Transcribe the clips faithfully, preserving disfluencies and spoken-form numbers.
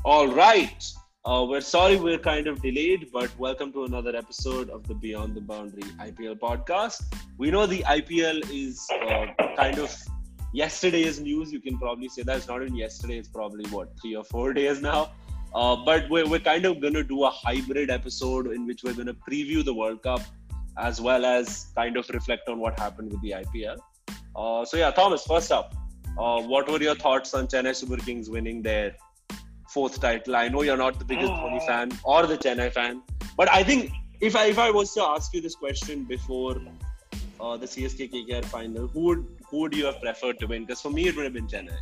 All right. Uh, we're sorry we're kind of delayed, but welcome to another episode of the Beyond the Boundary I P L podcast. We know the I P L is uh, kind of yesterday's news. You can probably say that it's not even yesterday. It's probably, what, three or four days now. Uh, but we're, we're kind of going to do a hybrid episode in which we're going to preview the World Cup as well as kind of reflect on what happened with the I P L. Uh, so yeah, Thomas, first up, uh, what were your thoughts on Chennai Super Kings winning their fourth title? I know you're not the biggest Dhoni fan or the Chennai fan, but I think if I if I was to ask you this question before uh, the C S K K K R final, who would who would you have preferred to win? Because for me, it would have been Chennai.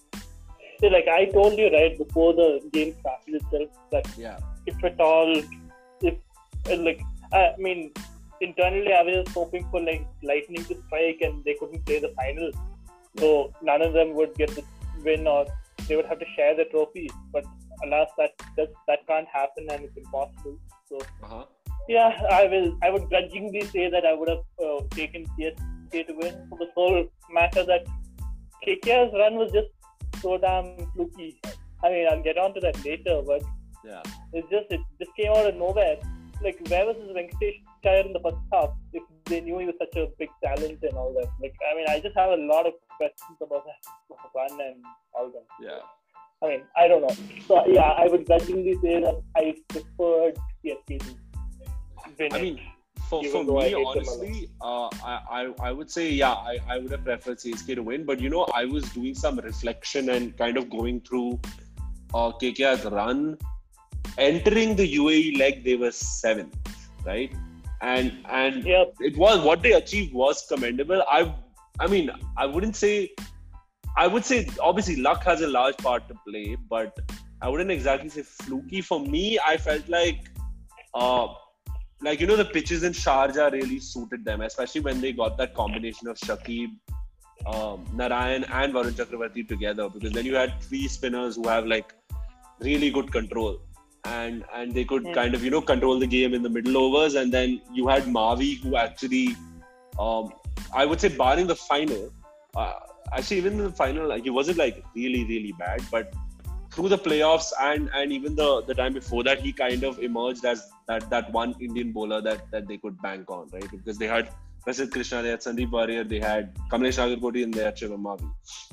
So, like I told you right before the game started itself that yeah. if at all, if like I mean, internally I was hoping for like lightning to strike and they couldn't play the final, so none of them would get the win or they would have to share the trophy. But alas, that that, that can't happen and it's impossible. So uh-huh. yeah, I will. I would grudgingly say that I would have uh, taken C S K to win for the sole matter that K K R's run was just so damn fluky. I mean, I'll get on to that later, but yeah, it's just it just came out of nowhere. Like, where was this Venkatesh Iyer in the first half? If they knew he was such a big talent and all that. Like, I mean, I just have a lot of questions about that run and all that. Yeah. I mean, I don't know. So yeah, I would grudgingly say that I preferred C S K to win. I mean, for, for me, honestly, uh, I, I I would say, yeah, I, I would have preferred C S K to win. But, you know, I was doing some reflection and kind of going through uh, K K R's run. Entering the U A E leg, they were seventh, right? And and yep. it was what they achieved was commendable. I I mean, I wouldn't say, I would say obviously luck has a large part to play, but I wouldn't exactly say fluky. For me, I felt like, uh, like you know, the pitches in Sharjah really suited them, especially when they got that combination of Shakib, um, Narayan, and Varun Chakravarti together. Because then you had three spinners who have like really good control. And and they could yeah. kind of, you know, control the game in the middle overs. And then you had Mavi, who actually, um, I would say, barring the final, uh, actually even in the final, like, he wasn't like really, really bad. But through the playoffs and and even the, the time before that, he kind of emerged as that, that one Indian bowler that, that they could bank on, right? Because they had Prasidh Krishna, they had Sandeep Warrior, they had Kamlesh Nagarkoti, and they had Shivam Mavi.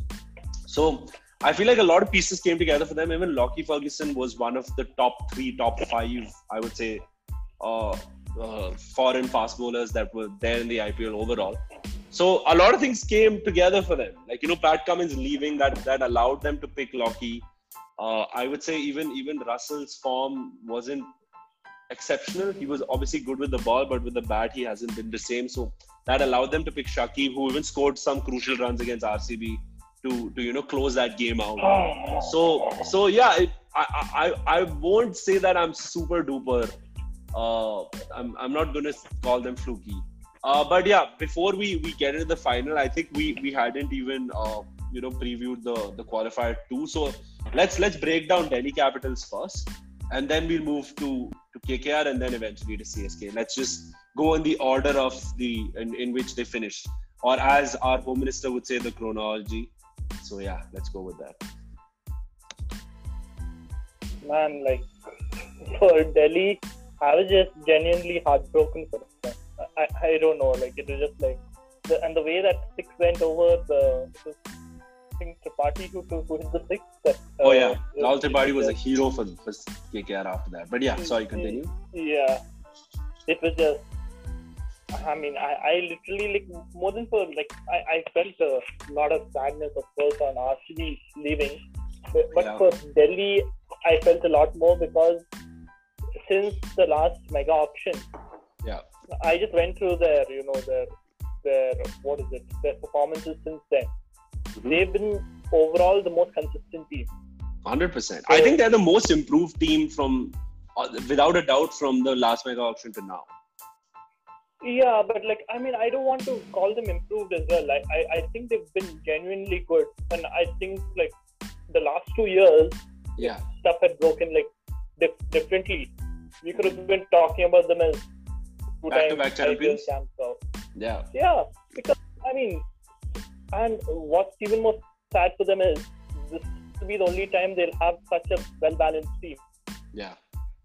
So I feel like a lot of pieces came together for them. Even Lockie Ferguson was one of the top three, top five, I would say, uh, uh, foreign fast bowlers that were there in the I P L overall. So a lot of things came together for them. Like, you know, Pat Cummins leaving, that that allowed them to pick Lockie. Uh, I would say even, even Russell's form wasn't exceptional. He was obviously good with the ball, but with the bat, he hasn't been the same. So that allowed them to pick Shakib, who even scored some crucial runs against R C B. To, to you know close that game out. So so yeah, it, I I I won't say that I'm super duper. Uh, I'm I'm not gonna call them fluky. Uh, but yeah, before we, we get into the final, I think we, we hadn't even uh, you know previewed the the qualifier two. So let's let's break down Delhi Capitals first, and then we'll move to to K K R and then eventually to C S K. Let's just go in the order of the in, in which they finished, or as our Home Minister would say, the chronology. So yeah, let's go with that. Man, like for Delhi, I was just genuinely heartbroken for them. I, I don't know, like it was just like the, and the way that six went over the, the I think Tripathi who, who hit the six. That, uh, oh yeah, Rahul Tripathi was a hero for, for K K R after that. But yeah, sorry, continue. Yeah, it was just. I mean, I, I literally, like, more than for, like, I, I felt a lot of sadness, of course, on R C B leaving. But, but yeah. for Delhi, I felt a lot more because since the last mega auction, yeah, I just went through their, you know, their, their what is it, their performances since then. Mm-hmm. They've been overall the most consistent team. one hundred percent. So, I think they're the most improved team from, uh, without a doubt, from the last mega auction to now. Yeah, but like, I mean, I don't want to call them improved as well. I, I, I think they've been genuinely good. And I think, like, the last two years, yeah, stuff had broken, like, dif- differently. We could have been talking about them as back-to-back champions. champs. So. Yeah. Yeah, because, I mean, and what's even more sad for them is this will be the only time they'll have such a well-balanced team. Yeah.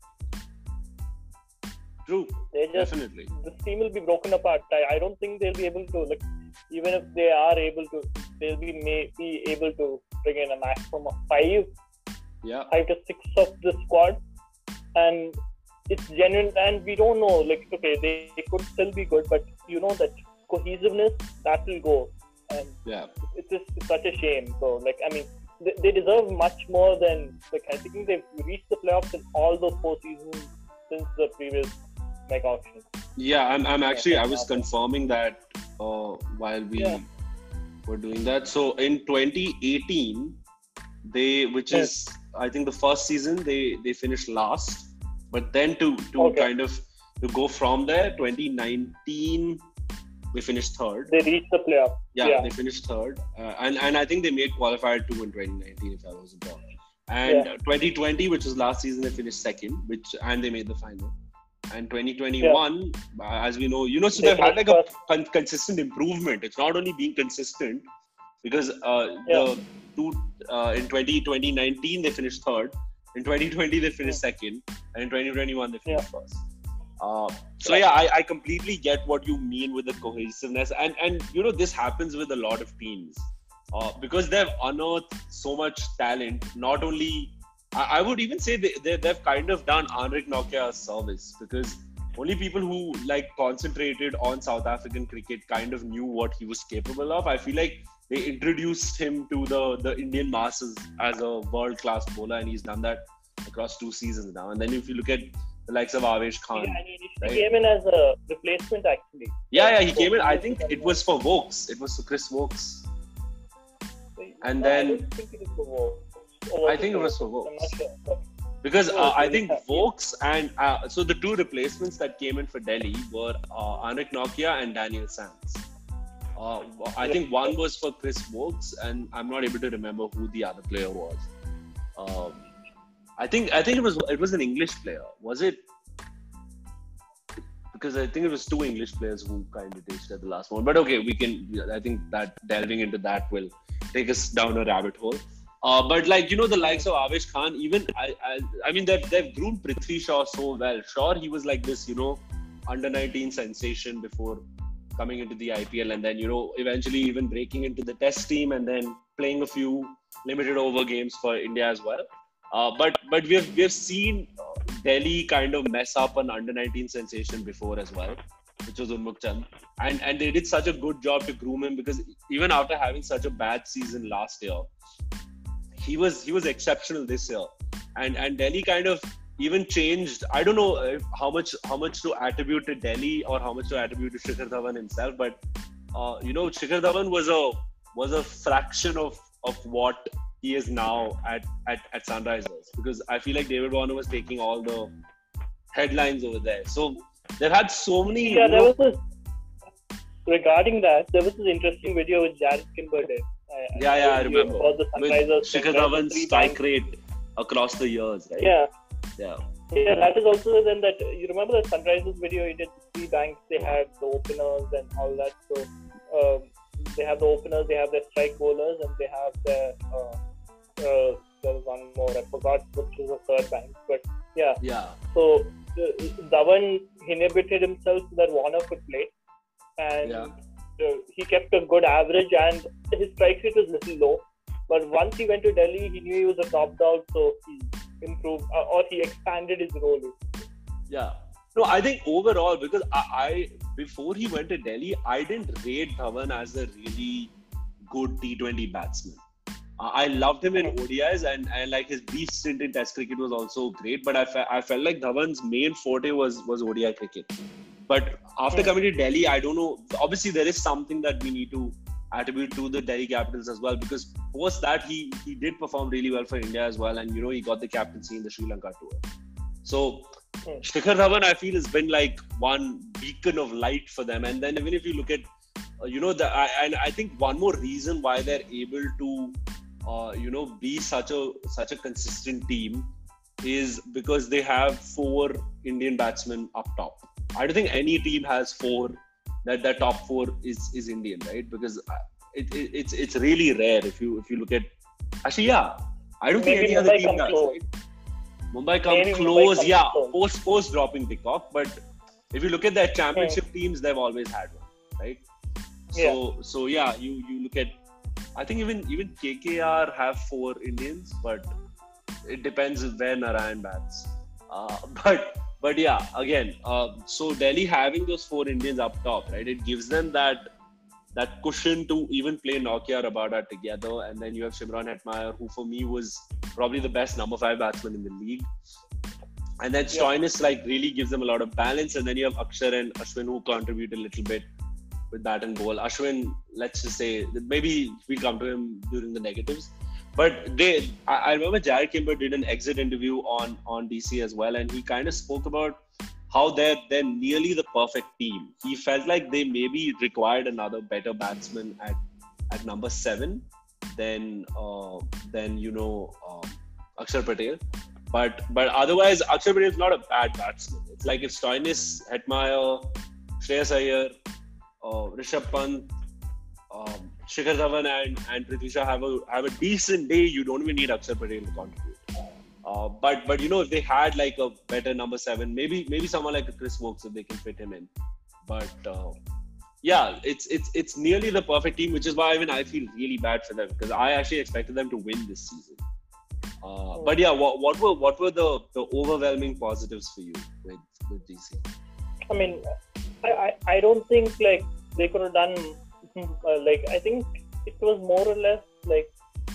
True. They just, Definitely. This team will be broken apart. I, I don't think they'll be able to, like, even if they are able to, they'll be may be able to bring in a maximum of five, yeah, five to six of the squad, and it's genuine. And we don't know, like, okay, they, they could still be good, but you know that cohesiveness that will go, and yeah, it's just it's such a shame. So, like, I mean, they, they deserve much more than, like, I think they've reached the playoffs in all those four seasons since the previous mega auction. Yeah, I'm, I'm actually, I was confirming that uh, while we yeah. were doing that. So in twenty eighteen, they, which yes. is, I think the first season, they, they finished last. But then to, to okay. kind of, to go from there, twenty nineteen, they finished third. They reached the playoff. Yeah, yeah. they finished third. Uh, and, and I think they made qualifier two in twenty nineteen, if I wasn't wrong. And yeah. twenty twenty, which was last season, they finished second, which and they made the final. And twenty twenty-one, yeah. as we know, you know, so they they've had like a con- consistent improvement. It's not only being consistent, because uh, yeah. the two uh, in twenty, twenty nineteen they finished third, in twenty twenty they finished yeah. second, and in twenty twenty-one they finished yeah. first. Uh, so yeah, I, I completely get what you mean with the cohesiveness, and and you know this happens with a lot of teams uh, because they've unearthed so much talent. Not only I would even say they, they, they've kind of done Henrik Nokia a service, because only people who like concentrated on South African cricket kind of knew what he was capable of. I feel like they introduced him to the, the Indian masses as a world-class bowler, and he's done that across two seasons now. And then if you look at the likes of Avesh Khan. Yeah, he right? came in as a replacement actually. Yeah, yeah, he came in. I think it was for Vokes. It was for Chris Vokes. And no, then... I don't think it was for Vokes. I think it was for Vokes. Sure. Because uh, I think Vokes and uh, so the two replacements that came in for Delhi were uh, Henrik Nokia and Daniel Sands. Uh, I think one was for Chris Vokes, and I'm not able to remember who the other player was. Um, I think I think it was it was an English player. Was it? Because I think it was two English players who kind of tasted at the last one. But okay, we can. I think that delving into that will take us down a rabbit hole. Uh, but like, you know, the likes of Avesh Khan, even, I I, I mean, they've, they've groomed Prithvi Shaw so well. Sure, he was like this, you know, under nineteen sensation before coming into the I P L, and then, you know, eventually even breaking into the test team and then playing a few limited over games for India as well. Uh, but but we've, we've seen Delhi kind of mess up an under nineteen sensation before as well, which was Unmukt Chand. And, and they did such a good job to groom him, because even after having such a bad season last year, He was he was exceptional this year, and and Delhi kind of even changed. I don't know if, how much how much to attribute to Delhi or how much to attribute to Shikhar Dhawan himself, but uh, you know, Shikhar Dhawan was a was a fraction of, of what he is now at, at, at Sunrisers, because I feel like David Warner was taking all the headlines over there. So they've had so many. Yeah, there know, was this, regarding that there was this interesting video with Jared Kimber did. I, yeah, yeah, I remember. With Shikhar Dhawan's strike rate across the years, right? Yeah. Yeah. Yeah, that is also then that, you remember the Sunrisers video, he did three banks, they had the openers and all that. So, um, they have the openers, they have their strike bowlers, and they have their, uh, uh, there was one more, I forgot which was the third bank, but yeah. Yeah. So, uh, Dhawan inhibited himself so that Warner could play, and yeah. Uh, he kept a good average, and his strike rate was a little low. But once he went to Delhi, he knew he was a top dog, so he improved uh, or he expanded his role. Yeah. No, I think overall, because I, I before he went to Delhi, I didn't rate Dhawan as a really good T twenty batsman. Uh, I loved him in O D Is, and, and like his brief stint in Test cricket was also great. But I, fe- I felt like Dhawan's main forte was was O D I cricket. But after coming to Delhi, I don't know. Obviously, there is something that we need to attribute to the Delhi Capitals as well, because post that he he did perform really well for India as well, and you know he got the captaincy in the Sri Lanka tour. So hmm. Shikhar Dhawan, I feel, has been like one beacon of light for them. And then even if you look at, uh, you know, the I, and I think one more reason why they're able to, uh, you know, be such a such a consistent team is because they have four Indian batsmen up top. I don't think any team has four, that that top four is, is Indian, right? Because it, it, it's it's really rare if you if you look at, actually yeah, I don't think Maybe any other Mumbai team come does. close. Right? Mumbai come Maybe Mumbai close, comes yeah, close. post post dropping the cock. But if you look at their championship Hmm. teams, they've always had one, right? So Yeah. so yeah, you you look at. I think even even K K R have four Indians, but it depends where Narayan bats. Uh, but but yeah, again, uh, so Delhi having those four Indians up top, right? It gives them that that cushion to even play Nokia Rabada together, and then you have Shimron Hetmeyer, who for me was probably the best number five batsman in the league. And then Yeah. Stoinis like really gives them a lot of balance, and then you have Akshar and Ashwin who contribute a little bit with bat and ball. Ashwin, let's just say maybe we'll come to him during the negatives. But they, I, I remember Jared Kimber did an exit interview on, on D C as well, and he kind of spoke about how they're they're nearly the perfect team. He felt like they maybe required another better batsman at, at number seven than uh, than you know um, Akshar Patel. But but otherwise, Akshar Patel is not a bad batsman. It's like if Stoinis, Hetmeyer, Shreyas Iyer, uh, Rishabh Pant, um, Shikhar Dhawan and, and Prithvi Shaw have a have a decent day, you don't even need Akshar Patel to contribute. Uh, but but you know if they had like a better number seven, maybe maybe someone like a Chris Wokes if they can fit him in. But uh, yeah, it's it's it's nearly the perfect team, which is why even I feel really bad for them because I actually expected them to win this season. Uh, but yeah, what, what were what were the, the overwhelming positives for you with with D C? I mean, I, I, I don't think like they could have done uh, like I think it was more or less like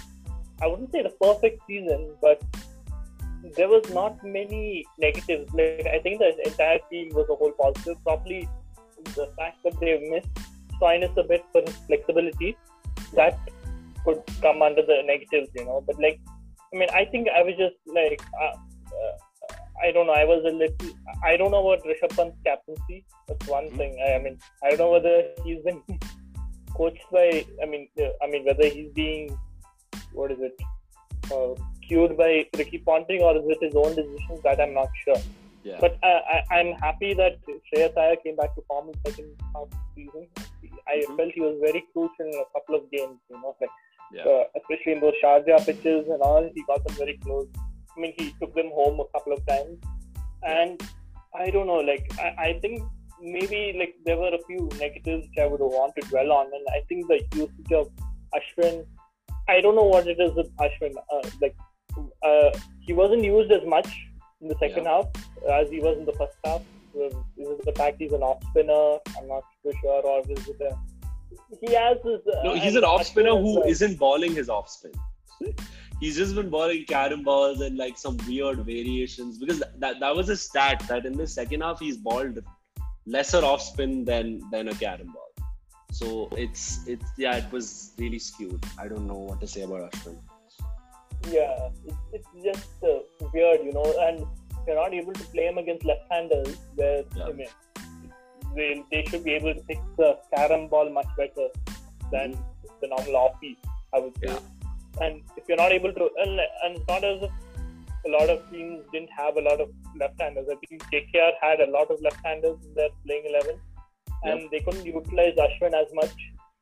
I wouldn't say the perfect season, but there was not many negatives. Like I think the entire team was a whole positive. Probably the fact that they missed Stoinis a bit for his flexibility, that could come under the negatives, you know. But like, I mean, I think I was just like, uh, uh, I don't know. I was a little. I don't know about Rishabh Pant's captaincy. That's one mm-hmm. thing. I, I mean, I don't know whether he's been coached by. I mean, uh, I mean whether he's being, what is it, uh, cued by Ricky Ponting or is it his own decisions? That I'm not sure. Yeah. But I, I, I'm happy that Shreyas Iyer came back to form in the second half of the season. I mm-hmm. felt he was very crucial in a couple of games. You know, like. Yeah. Uh, especially in those Sharjah pitches and all, he got them very close. I mean, he took them home a couple of times. And I don't know, like, I, I think maybe, like, there were a few negatives which I would want to dwell on. And I think the usage of Ashwin, I don't know what it is with Ashwin. Uh, like, uh, he wasn't used as much in the second yeah. half as he was in the first half. Is it the fact he's an off spinner? I'm not too sure. Or is it a... He has this. Uh, no, he's an off spinner who well. isn't balling his off spin. He's just been balling carom balls and like some weird variations because that, that that was a stat that in the second half he's balled lesser off spin than than a carom ball. So it's it's yeah it was really skewed. I don't know what to say about Ashwin. Yeah, it's, it's just uh, weird, you know, and you're not able to play him against left-handers where yeah. I mean, They, they should be able to fix the carom ball much better than mm-hmm. the normal offie, I would say. Yeah. And if you're not able to, and, and it's not as if a lot of teams didn't have a lot of left-handers. I think K K R had a lot of left-handers in their playing eleven, and yep. they couldn't utilize Ashwin as much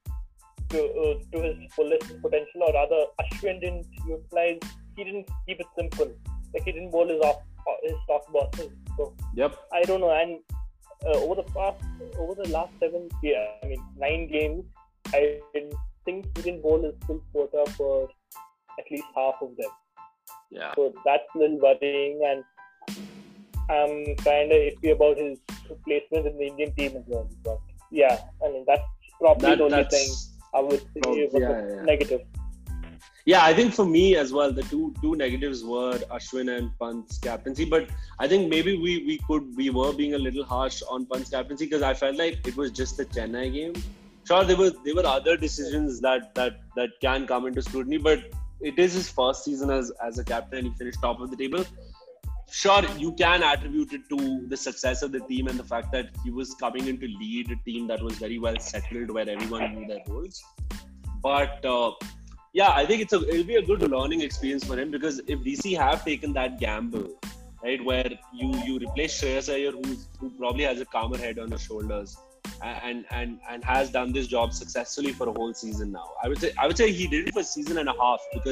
to uh, to his fullest potential, or rather, Ashwin didn't utilize. He didn't keep it simple. Like he didn't bowl his off his soft bosses. So yep. I don't know, and. Uh, over the past, over the last seven, yeah, I mean nine games, I think he didn't bowl his full quota for at least half of them. Yeah. So that's a little worrying, and I'm kind of iffy about his placement in the Indian team as well. But yeah, I mean that's probably that, the only thing I would say probably, was yeah, yeah. negative. Yeah, I think for me as well, the two two negatives were Ashwin and Pant's captaincy. But I think maybe we, we could we were being a little harsh on Pant's captaincy because I felt like it was just the Chennai game. Sure, there were there were other decisions that that that can come into scrutiny, but it is his first season as as a captain and he finished top of the table. Sure, you can attribute it to the success of the team and the fact that he was coming in to lead a team that was very well settled, where everyone knew their roles. But uh, yeah, I think it's a it'll be a good learning experience for him because if D C have taken that gamble, right, where you you replace Shreyas Iyer, who's who probably has a calmer head on his shoulders, and and and has done this job successfully for a whole season now. I would say I would say he did it for a season and a half because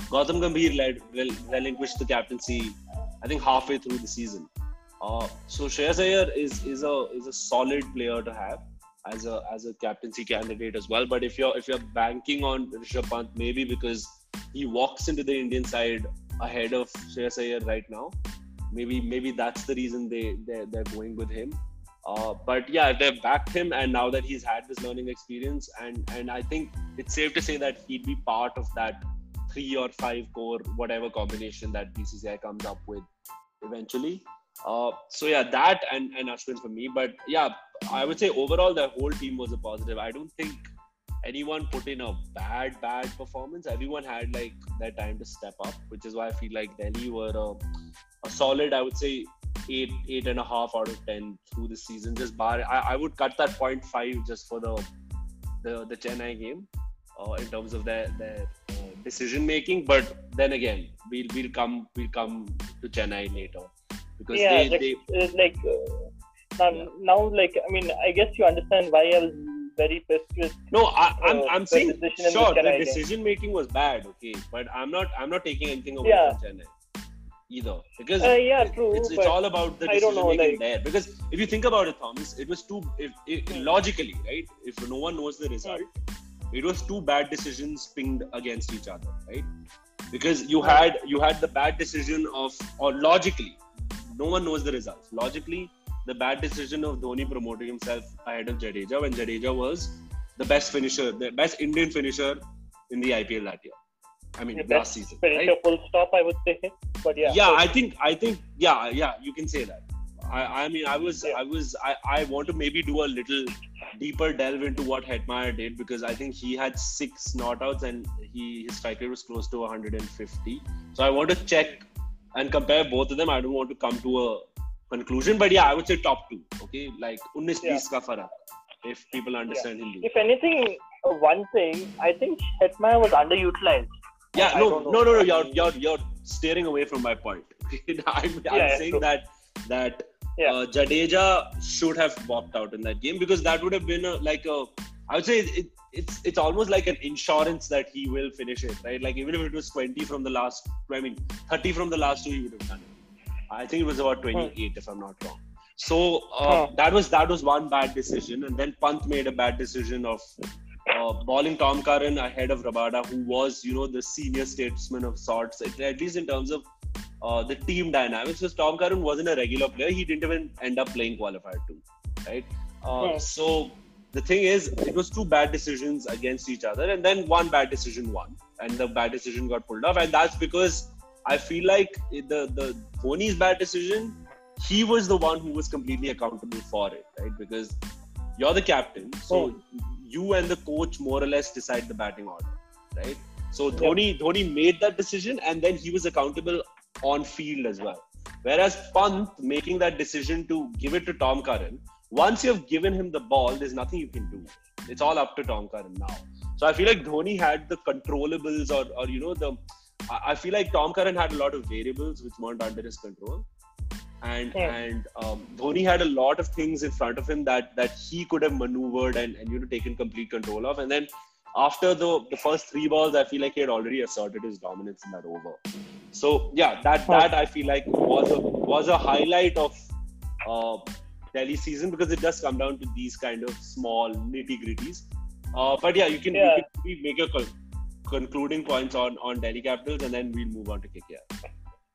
Gautam Gambhir led, rel- relinquished the captaincy, I think halfway through the season. Uh, so Shreyas Iyer is is a is a solid player to have as a as a captaincy candidate as well. But if you're if you're banking on Rishabh Pant, maybe because he walks into the Indian side ahead of Shreyas Iyer right now, maybe maybe that's the reason they they're, they're going with him. Uh, but yeah, they've backed him, and now that he's had this learning experience, and and I think it's safe to say that he'd be part of that three or five core whatever combination that B C C I comes up with eventually. Uh, so yeah, that and, and Ashwin for me. But yeah, I would say overall the whole team was a positive. I don't think anyone put in a bad, bad performance. Everyone had like their time to step up, which is why I feel like Delhi were a, a solid, I would say, eight, eight and a half out of ten through the season. Just bar, I, I would cut that point five just for the the, the Chennai game uh, in terms of their their uh, decision making. But then again, we'll we'll come we'll come to Chennai later because yeah, they, like, they uh, like uh, now, yeah. now, like I mean, I guess you understand why I was very pissed with. No, I, I'm uh, I'm saying sure the, the decision making was bad, okay, but I'm not I'm not taking anything away yeah. from Chennai either because uh, yeah, it, true, it's it's all about the decision know, making like, there. Because if you think about it, Thomas, it was too if, if hmm. logically, right? If no one knows the result, hmm. it was two bad decisions pinged against each other, right? Because you had you had the bad decision of, or logically, no one knows the results. Logically, the bad decision of Dhoni promoting himself ahead of Jadeja when Jadeja was the best finisher, the best Indian finisher in the I P L that year. I mean, the last season. Finisher, right? Full stop, I would say. But yeah. Yeah, I think, I think, yeah, yeah, you can say that. I, I mean, I was, yeah. I was, I, I want to maybe do a little deeper delve into what Hetmeyer did because I think he had six not outs and he his strike rate was close to one hundred fifty. So I want to check and compare both of them. I don't want to come to a conclusion, but yeah, I would say top two. Okay, like nineteen twenty ka farak, if people understand yeah. Hindi. If anything, one thing I think Hetmeyer was underutilized. Yeah, I no, no, no, no. You're you're you're steering away from my point. I'm, I'm yeah, saying true. that that yeah. uh, Jadeja should have walked out in that game because that would have been a, like a. I would say it, it's it's almost like an insurance that he will finish it, right? Like even if it was twenty from the last, I mean thirty from the last two, he would have done it. I think it was about twenty-eight, hmm. if I'm not wrong. So uh, hmm. that was that was one bad decision, and then Pant made a bad decision of uh, balling Tom Curran ahead of Rabada, who was, you know, the senior statesman of sorts, at, at least in terms of uh, the team dynamics. Because Tom Curran wasn't a regular player; he didn't even end up playing qualifier two, right? Uh, hmm. So the thing is, it was two bad decisions against each other, and then one bad decision won, and the bad decision got pulled off, and that's because I feel like the the Dhoni's bad decision, he was the one who was completely accountable for it, right? Because you're the captain, so oh. you and the coach more or less decide the batting order, right? So Dhoni yep. Dhoni made that decision, and then he was accountable on field as well. Whereas Pant making that decision to give it to Tom Curran, once you've given him the ball, there's nothing you can do. It's all up to Tom Curran now. So I feel like Dhoni had the controllables, or or you know the. I feel like Tom Curran had a lot of variables which weren't under his control, and yeah. and um, Dhoni had a lot of things in front of him that that he could have maneuvered and, and you know taken complete control of. And then after the the first three balls, I feel like he had already asserted his dominance in that over. So yeah, that that I feel like was a was a highlight of uh, Delhi season, because it does come down to these kind of small nitty gritties. Uh, but yeah, you can, yeah. you can make your call. Concluding points on, on Delhi Capitals, and then we'll move on to K K R.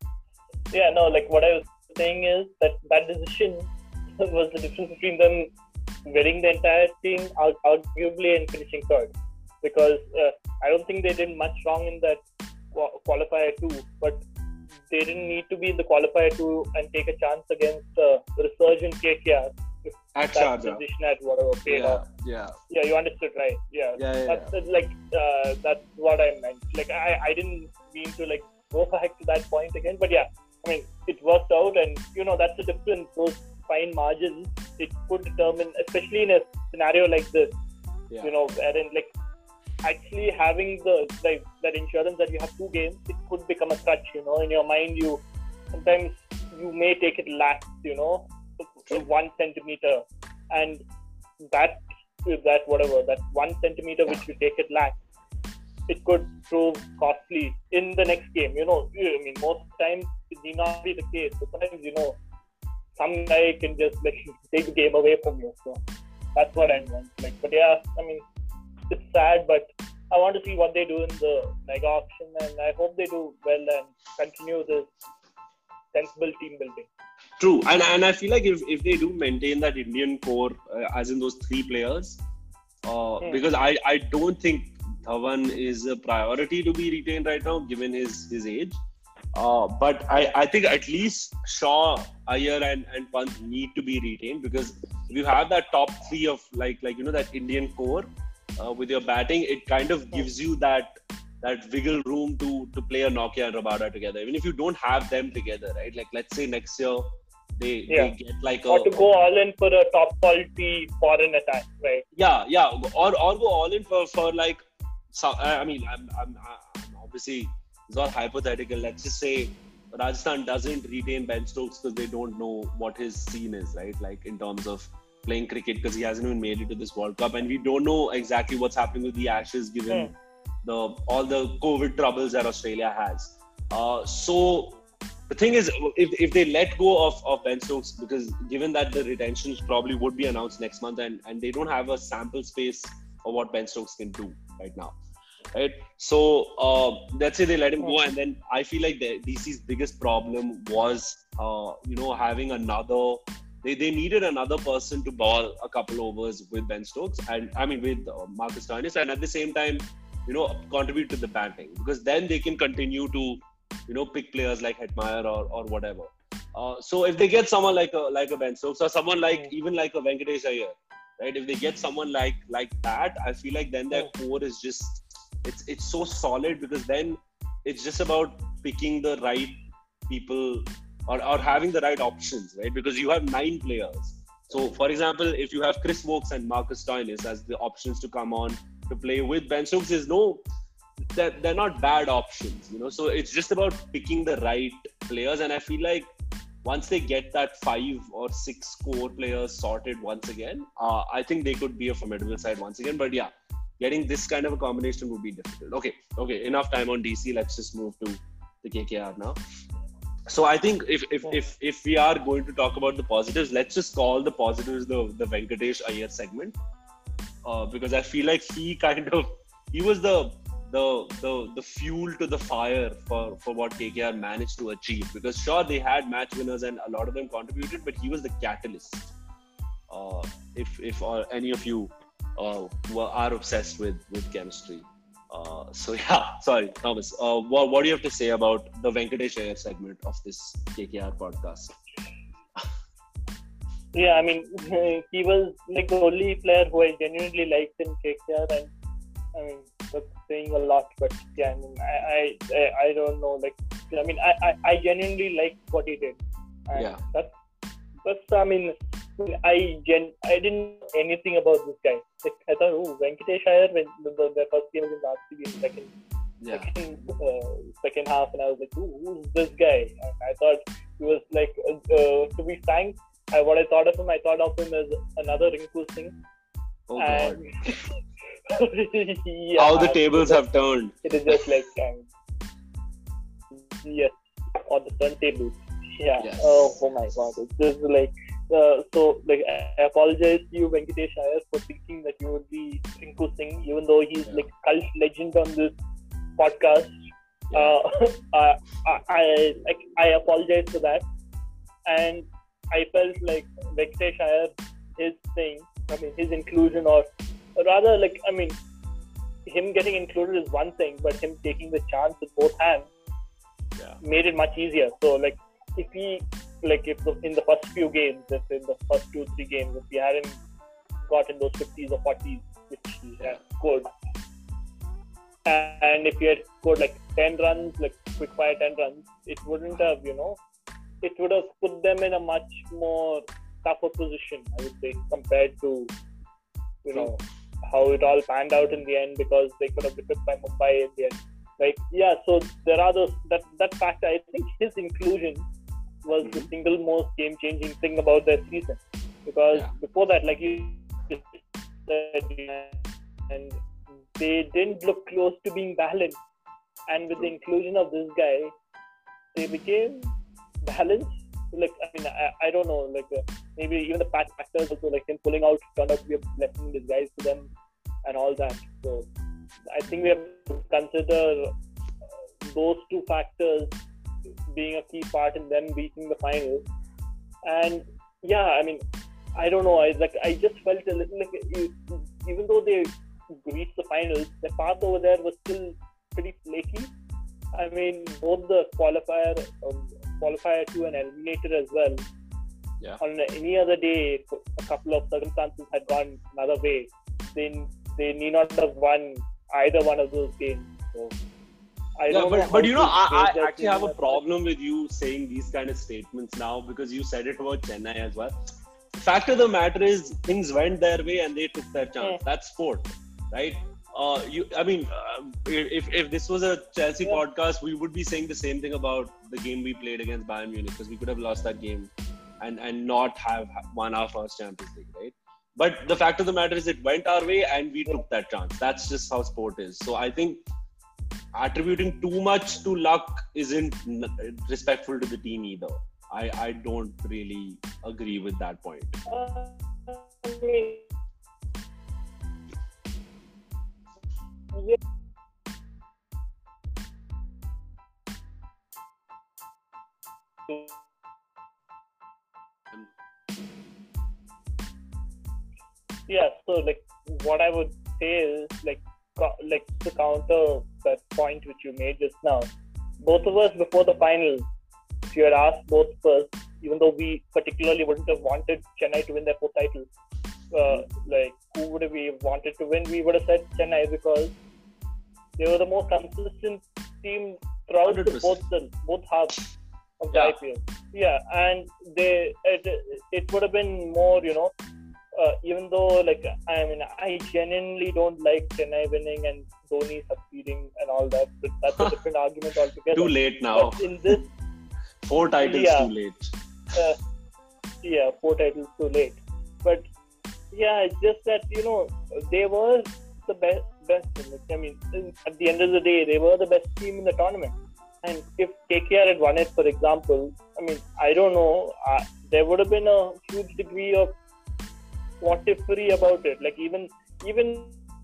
Yeah, no, like what I was saying is that that decision was the difference between them winning the entire thing out, arguably and finishing third. Because uh, I don't think they did much wrong in that qualifier two, but they didn't need to be in the qualifier two and take a chance against uh, the resurgent K K R. At that position at whatever paid yeah, off. Yeah. Yeah, you understood, right? Yeah. Yeah, yeah, that's yeah. like uh, that's what I meant. Like I, I didn't mean to like go back to that point again, but yeah, I mean it worked out, and you know that's the difference. Those fine margins, it could determine, especially in a scenario like this. Yeah. You know, wherein like actually having the like that insurance that you have two games, it could become a crutch. You know, in your mind, you sometimes you may take it lax. You know. One centimeter, and that that whatever that one centimeter which you take it lax it could prove costly in the next game. You know, I mean, most times it need not be the case. But sometimes, you know, some guy can just like take the game away from you. So that's what I want. Like, but yeah, I mean, it's sad, but I want to see what they do in the mega auction, and I hope they do well and continue this sensible team building. True, and and I feel like if, if they do maintain that Indian core, uh, as in those three players, uh, hmm. because I, I don't think Dhawan is a priority to be retained right now, given his his age. Uh, but I, I think at least Shaw, Iyer, and, and Pant need to be retained, because if you have that top three of like like you know that Indian core uh, with your batting, it kind of gives you that that wiggle room to to play a Nokia and Rabada together. Even if you don't have them together, right? Like let's say next year they, yeah. they get like a or to go all in for a top quality foreign attack, right? Yeah, yeah, or or go all in for for like. So, I mean, I'm, I'm, I'm obviously it's all hypothetical. Let's just say Rajasthan doesn't retain Ben Stokes because they don't know what his scene is, right? Like in terms of playing cricket, because he hasn't even made it to this World Cup, and we don't know exactly what's happening with the Ashes given mm. the all the COVID troubles that Australia has. Uh, so the thing is, if if they let go of, of Ben Stokes, because given that the retentions probably would be announced next month, and, and they don't have a sample space of what Ben Stokes can do right now. Right, so uh, let's say they let him go, and then I feel like the D C's biggest problem was, uh, you know, having another. They they needed another person to bowl a couple overs with Ben Stokes, and I mean with uh, Marcus Stoinis, and at the same time, you know, contribute to the batting, because then they can continue to, you know, pick players like Hetmeyer or or whatever. Uh, so if they get someone like a like a Ben Stokes, or someone like even like a Venkatesh Iyer, right? If they get someone like like that, I feel like then their core is just. It's it's so solid, because then it's just about picking the right people or, or having the right options, right? Because you have nine players. So, for example, if you have Chris Wokes and Marcus Stoinis as the options to come on to play with Ben Stokes, there's no, they're, they're not bad options, you know? So it's just about picking the right players. And I feel like once they get that five or six core players sorted once again, uh, I think they could be a formidable side once again. But yeah, getting this kind of a combination would be difficult. Okay, okay, enough time on D C. Let's just move to the K K R now. So I think if if if, if we are going to talk about the positives, let's just call the positives the the Venkatesh Iyer segment, uh, because I feel like he kind of he was the the the the fuel to the fire for for what K K R managed to achieve. Because sure, they had match winners and a lot of them contributed, but he was the catalyst. Uh, if if uh, any of you Uh, who are obsessed with, with chemistry. Uh, so yeah, sorry, Thomas. Uh, what, what do you have to say about the Venkatesh Iyer segment of this K K R podcast? Yeah, I mean, he was like the only player who I genuinely liked in K K R, and I mean, that's saying a lot. But yeah, I mean, I I, I don't know. Like, I mean, I, I, I genuinely liked what he did. And yeah. That's that's I mean. I gen I didn't know anything about this guy. Like, I thought, oh, Venkatesh Iyer, when the, the, the first game was in R C B in second, yeah. second, uh, second half, and I was like, ooh, who's this guy? And I thought he was like, uh, uh, to be frank, I, what I thought of him, I thought of him as another Rinku Singh. Oh and, God! yeah, How the tables have turned. It is just like, um, yes, on the turntable. Yeah. Yes. Oh, oh my God! It's just like. Uh, so, like, I apologize to you, Venkatesh Iyer, for thinking that you would be Rinku Singh, even though he's yeah. like cult legend on this podcast. Yeah. Uh, I, I, I, I apologize for that, and I felt like Venkatesh Iyer, his thing, I mean, his inclusion, or, or rather, like, I mean, him getting included is one thing, but him taking the chance with both hands yeah. made it much easier. So, like, if he like if the, in the first few games, if in the first two, three games, if he hadn't gotten those fifties or forties, which he had scored, and if he had scored like ten runs, like quick fire ten runs, it wouldn't have, you know, it would have put them in a much more tougher position, I would say, compared to, you know, how it all panned out in the end, because they could have been picked by Mumbai in the end. Like, yeah, so there are those, that, that factor. I think his inclusion was mm-hmm. the single most game-changing thing about their season, because yeah. before that, like you said, and they didn't look close to being balanced. And with the inclusion of this guy, they became balanced. Like, I mean, I, I don't know, like uh, maybe even the patch factors also, like him pulling out turned out to be a blessing in disguise to them and all that. So I think we have to consider uh, those two factors being a key part in them reaching the final. And yeah, I mean, I don't know, I like I just felt a little like even though they reached the finals, the path over there was still pretty flaky. I mean, both the qualifier, um, qualifier two and eliminator as well. Yeah. On any other day, a couple of circumstances had gone another way. They they need not have won either one of those games. So I yeah, don't but know but you know, I, I I actually have a problem with you saying these kind of statements now because you said it about Chennai as well. The fact of the matter is, things went their way and they took their chance. Yeah. That's sport, right? Uh, you, I mean, uh, if if this was a Chelsea yeah. podcast, we would be saying the same thing about the game we played against Bayern Munich because we could have lost that game and, and not have won our first Champions League, right? But the fact of the matter is, it went our way and we yeah. took that chance. That's just how sport is. So I think attributing too much to luck isn't respectful to the team either. I, I don't really agree with that point. Uh, I mean, yeah. yeah, so like what I would say is like like to counter that point which you made just now. Both of us before the final, if you had asked both of us, even though we particularly wouldn't have wanted Chennai to win their fourth title, uh, like who would have we wanted to win? We would have said Chennai because they were the most consistent team throughout the, both the both halves of the yeah. I P L. Yeah, and they it, it would have been more, you know, uh, even though like I mean I genuinely don't like Chennai winning and Dhoni succeeding and all that, but that's a different argument altogether. Too late now. But in this, four titles yeah, too late. Uh, yeah, four titles too late. But yeah, it's just that you know they were the best. Best. I mean, at the end of the day, they were the best team in the tournament. And if K K R had won it, for example, I mean, I don't know, uh, there would have been a huge degree of what-ifery about it. Like even, even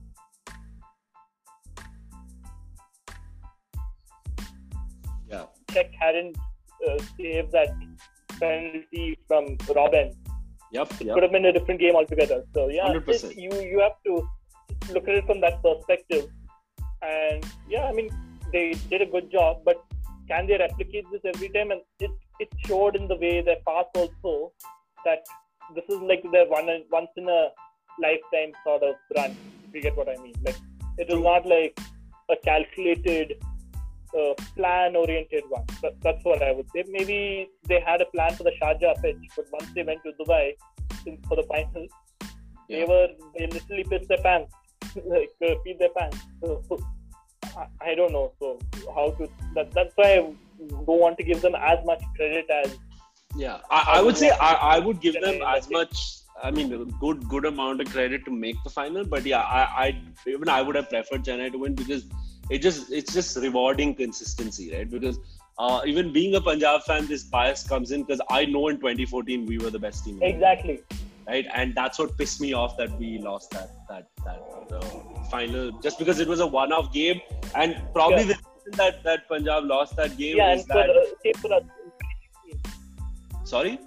yeah, Czech hadn't uh, saved that penalty from Robben. Yep, it yep. could have been a different game altogether. So yeah, one hundred percent. It, you you have to look at it from that perspective. And yeah, I mean, they did a good job, but can they replicate this every time? And it, it showed in the way their path also that this is like their one once in a lifetime sort of run, if you get what I mean. Like it was not like a calculated, uh, plan-oriented one. That, that's what I would say. Maybe they had a plan for the Sharjah pitch, but once they went to Dubai for the final, yeah. they were they literally pissed their pants. like uh, feed their pants. So, so I, I don't know. So how to that? That's why I don't want to give them as much credit as. Yeah, I, I would say I, I would give them as much. I mean, a good good amount of credit to make the final. But yeah, I, I even I would have preferred Chennai to win because it just it's just rewarding consistency, right? Because uh, even being a Punjab fan, this bias comes in because I know in twenty fourteen we were the best team. Exactly. Right, and that's what pissed me off that we lost that that that uh, final just because it was a one-off game, and probably yeah. the reason that that Punjab lost that game yeah, is and that. For, uh, Sorry.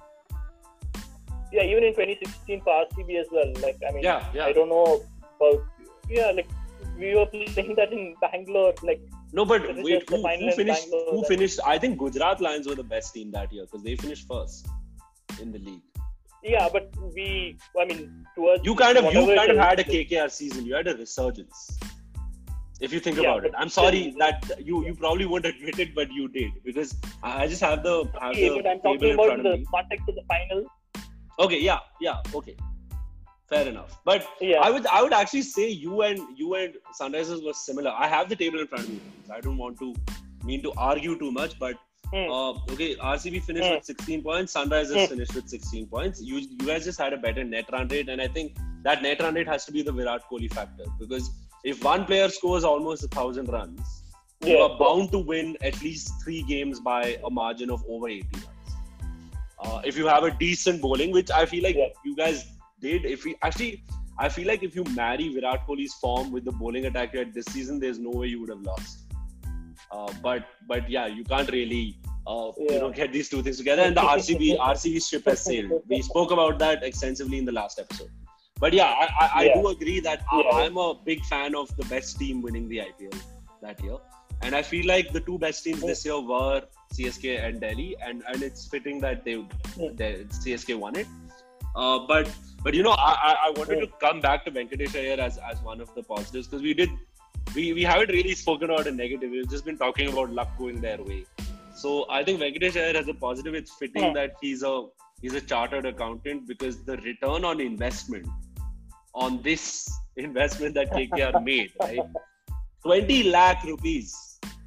Yeah, even in twenty sixteen for R C B as well. Like I mean, yeah, yeah. I don't know about yeah, like we were playing that in Bangalore, like. No, but wait, who, who finished? Bangalore, who finished? I think Gujarat Lions were the best team that year because they finished first in the league. Yeah, but we, I mean, towards you kind of you kind of had a K K R season. You had a resurgence, if you think yeah, about it. I'm sorry that you, you probably won't admit it, but you did because I just have the have okay, the but I'm table talking in about front the of me. context of the final. Okay, yeah, yeah, okay, fair enough. But yeah. I would I would actually say you and you and Sunrisers were similar. I have the table in front of me. So I don't want to mean to argue too much, but. Mm. Uh, okay, R C B finished mm. with sixteen points. Sunrisers mm. finished with sixteen points. You you guys just had a better net run rate, and I think that net run rate has to be the Virat Kohli factor because if one player scores almost a thousand runs, yeah. you are bound to win at least three games by a margin of over eighty runs. Uh, if you have a decent bowling, which I feel like yeah. you guys did. If we actually, I feel like if you marry Virat Kohli's form with the bowling attack at this season, there's no way you would have lost. Uh, but but yeah, you can't really uh, yeah. you know get these two things together. And the R C B R C B ship has sailed. We spoke about that extensively in the last episode. But yeah, I I, I yeah. do agree that yeah. I, I'm a big fan of the best team winning the I P L that year. And I feel like the two best teams this year were C S K and Delhi, and, and it's fitting that they, they C S K won it. Uh, but but you know, I I wanted to come back to Venkatesh Iyer as, as one of the positives, because we did we, we haven't really spoken about a negative. We've just been talking about luck going their way. So I think Venkatesh Iyer has a positive. It's fitting yeah. that he's a he's a chartered accountant, because the return on investment on this investment that K K R made, right? twenty lakh rupees.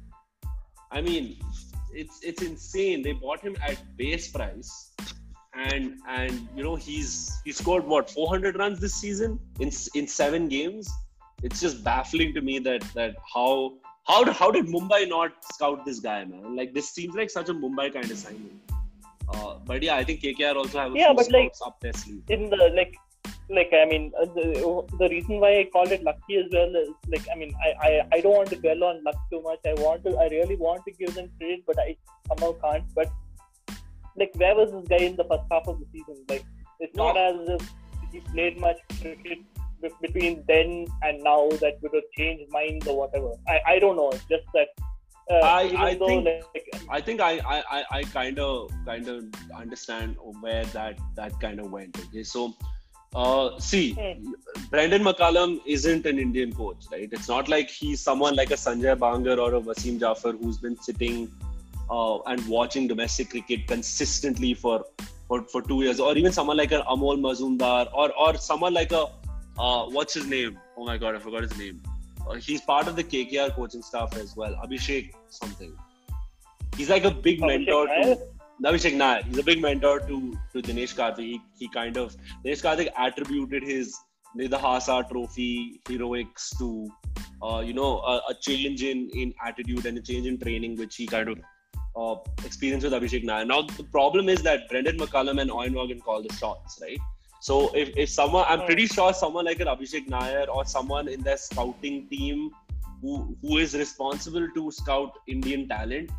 I mean, it's it's insane. They bought him at base price, and and you know he's he scored what four hundred runs this season in in seven games. It's just baffling to me that that how how how did Mumbai not scout this guy, man? Like, this seems like such a Mumbai kind of signing. Uh, but yeah, I think K K R also have a yeah, few but scouts like, up their sleeve. In the like. Like, I mean, uh, the, the reason why I called it lucky as well is, like, I mean, I, I, I don't want to dwell on luck too much. I want to, I really want to give them credit, but I somehow can't. But, like, where was this guy in the first half of the season? Like, it's no. not as if he played much cricket between then and now that would have changed minds or whatever. I, I don't know. It's just that. Uh, I, I though, think like, I think I I, I kind of kind of understand where that that kind of went. Okay, so. Uh, see, hmm. Brendan McCullum isn't an Indian coach, right? It's not like he's someone like a Sanjay Bangar or a Wasim Jafar who's been sitting uh, and watching domestic cricket consistently for, for, for two years, or even someone like an Amol Mazumdar, or or someone like a uh, what's his name? Oh my God, I forgot his name. Uh, he's part of the K K R coaching staff as well. Abhishek something. He's like a big Abhishek mentor Nair? to. Abhishek Nair. He's a big mentor to, to Dinesh Karthik. He, he kind of, Dinesh Karthik attributed his Nidahasa Trophy heroics to, uh, you know, a, a change in, in attitude and a change in training, which he kind of uh, experienced with Abhishek Nair. Now, the problem is that Brendan McCullum and Eoin Morgan call the shots, right? So, if, if someone, I'm pretty sure someone like an Abhishek Nair or someone in their scouting team who who is responsible to scout Indian talent,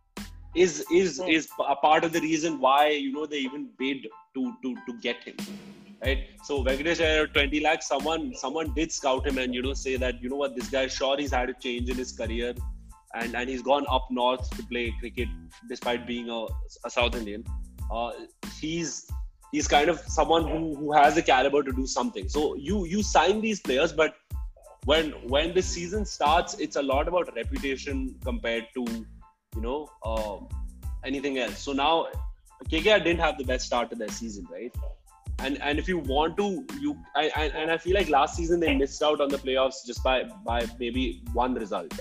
is is hmm. is a part of the reason why, you know, they even bid to to to get him, right? So Venkatesh Iyer, twenty lakhs, someone someone did scout him and, you know, say that, you know what, this guy, sure, he's had a change in his career, and and he's gone up north to play cricket despite being a, a South Indian. Uh, he's he's kind of someone who who has the caliber to do something. So you you sign these players, but when when the season starts, it's a lot about reputation compared to, you know, um, anything else. So now K K R didn't have the best start to their season, right? And and if you want to, you I, I, and I feel like last season they missed out on the playoffs just by by maybe one result,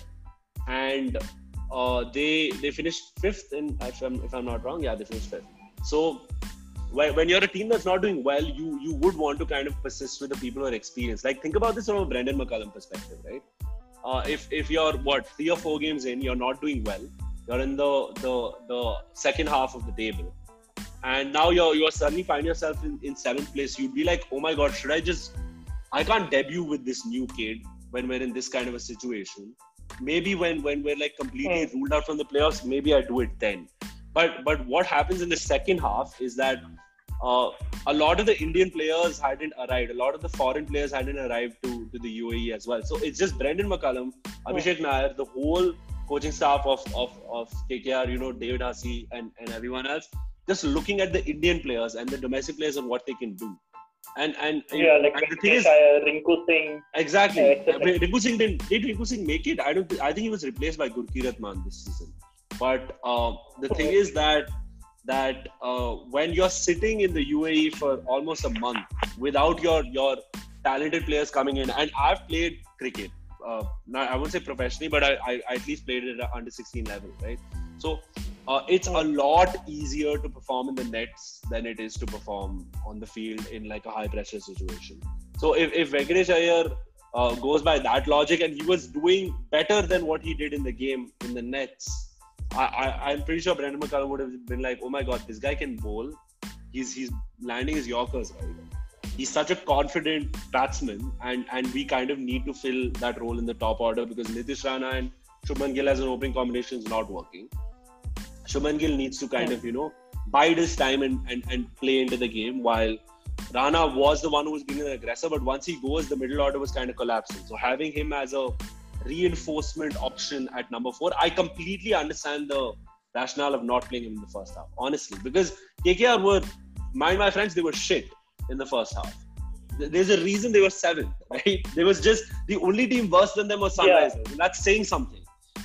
and uh, they they finished fifth in, if I'm if I'm not wrong, yeah, they finished fifth. So when, when you're a team that's not doing well, you you would want to kind of persist with the people who are experienced. Like, think about this from a Brendan McCullum perspective, right? Uh, if if you're what three or four games in, you're not doing well. You're in the, the the second half of the table, and now you're you're suddenly find yourself in, in seventh place. You'd be like, oh my God, should I just? I can't debut with this new kid when we're in this kind of a situation. Maybe when when we're like completely mm. ruled out from the playoffs, maybe I do it then. But but what happens in the second half is that uh, a lot of the Indian players hadn't arrived. A lot of the foreign players hadn't arrived to, to the U A E as well. So it's just Brendan McCullum, Abhishek mm. Nair, the whole coaching staff of, of, of K K R, you know, David Hussey and, and everyone else, just looking at the Indian players and the domestic players and what they can do. And and yeah, like and the thing is, Rinku Singh. Exactly. Uh, Rinku Singh didn't did Rinku Singh make it? I don't. Th- I think he was replaced by Gurkeerat Maan this season. But uh, the thing is that that uh, when you're sitting in the U A E for almost a month without your your talented players coming in, and I've played cricket. Uh, not, I won't say professionally, but I, I, I at least played it at under sixteen level, right? So uh, it's a lot easier to perform in the nets than it is to perform on the field in like a high pressure situation. So if, if Venkatesh Iyer uh, goes by that logic, and he was doing better than what he did in the game in the nets, I, I, I'm pretty sure Brendan McCullum would have been like, oh my god, this guy can bowl. He's he's landing his Yorkers, right? He's such a confident batsman, and, and we kind of need to fill that role in the top order because Nitish Rana and Shubman Gill as an opening combination is not working. Shubman Gill needs to kind of, you know, bide his time and, and, and play into the game, while Rana was the one who was being an aggressor, but once he goes, the middle order was kind of collapsing. So having him as a reinforcement option at number four, I completely understand the rationale of not playing him in the first half, honestly, because K K R were, mind my friends, they were shit in the first half. There's a reason they were seventh, right? There was just the only team worse than them was Sunrisers, yeah. And that's saying something.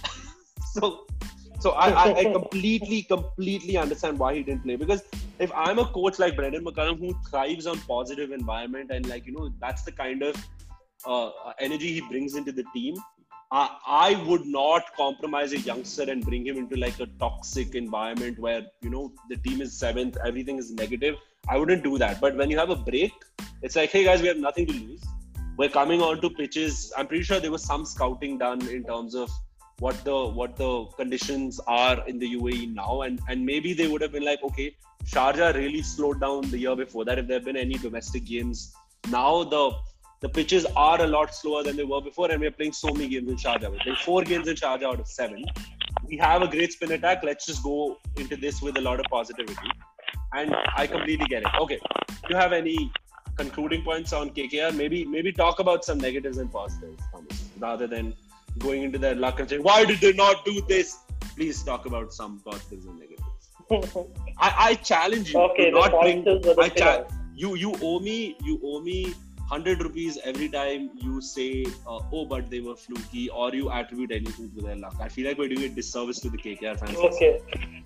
so, so I, I, I completely, completely understand why he didn't play, because if I'm a coach like Brendan McCullum who thrives on positive environment and like, you know, that's the kind of uh, energy he brings into the team, I, I would not compromise a youngster and bring him into like a toxic environment where, you know, the team is seventh, everything is negative. I wouldn't do that. But when you have a break, it's like, hey guys, we have nothing to lose. We're coming on to pitches. I'm pretty sure there was some scouting done in terms of what the what the conditions are in the U A E now, and and maybe they would have been like, okay, Sharjah really slowed down the year before that if there have been any domestic games. Now the the pitches are a lot slower than they were before, and we're playing so many games in Sharjah. We're playing four games in Sharjah out of seven. We have a great spin attack. Let's just go into this with a lot of positivity. And I completely get it. Okay, do you have any concluding points on K K R? Maybe maybe talk about some negatives and positives, Thomas, rather than going into their luck and saying, why did they not do this? Please talk about some positives and negatives. I, I challenge you okay, to not bring. I cha- you you owe me you owe me one hundred rupees every time you say, uh, oh, but they were fluky, or you attribute anything to their luck. I feel like we're doing a disservice to the K K R fans. Okay.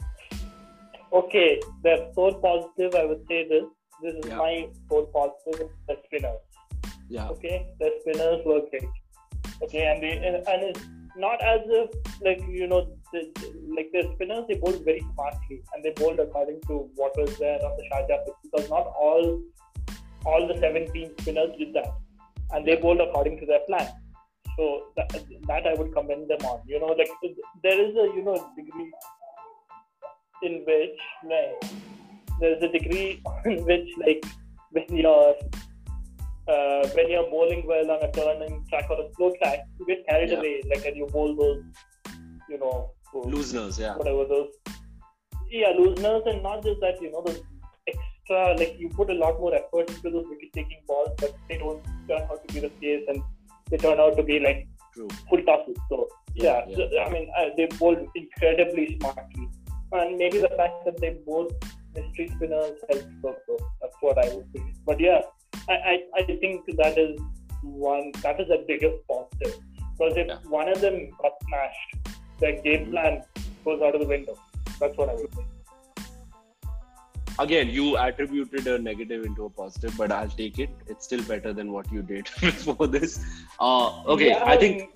Okay, the sole positive, I would say this. This is yeah. my sole positive, the spinners. Yeah. Okay, the spinners were great. Okay, and they, and, and it's not as if, like, you know, the, like the spinners, they bowled very smartly, and they bowled according to what was there on the Sharjah pitch, because not all all the seventeen spinners did that, and they bowled according to their plan. So that, that I would commend them on. You know, like there is a, you know, degree in which, like, there's a degree in which, like, when you're uh, when you're bowling well on a turning track or a slow track, you get carried yeah. away, like, and you bowl those, you know, those, looseners, yeah, whatever those, yeah, looseners, and not just that, you know, those extra, like, you put a lot more effort into those wicket-taking balls, but they don't turn out to be the case, and they turn out to be like True. full tosses. So yeah, yeah. So, I mean, uh, they bowled incredibly smartly. And maybe the fact that they both mystery spinners helps also. That's what I would say. But yeah, I, I, I think that is one that is the biggest positive. Because if yeah. one of them got smashed, their game plan goes out of the window. That's what I would say. Again, you attributed a negative into a positive, but I'll take it. It's still better than what you did before this. Uh, okay, yeah, I think.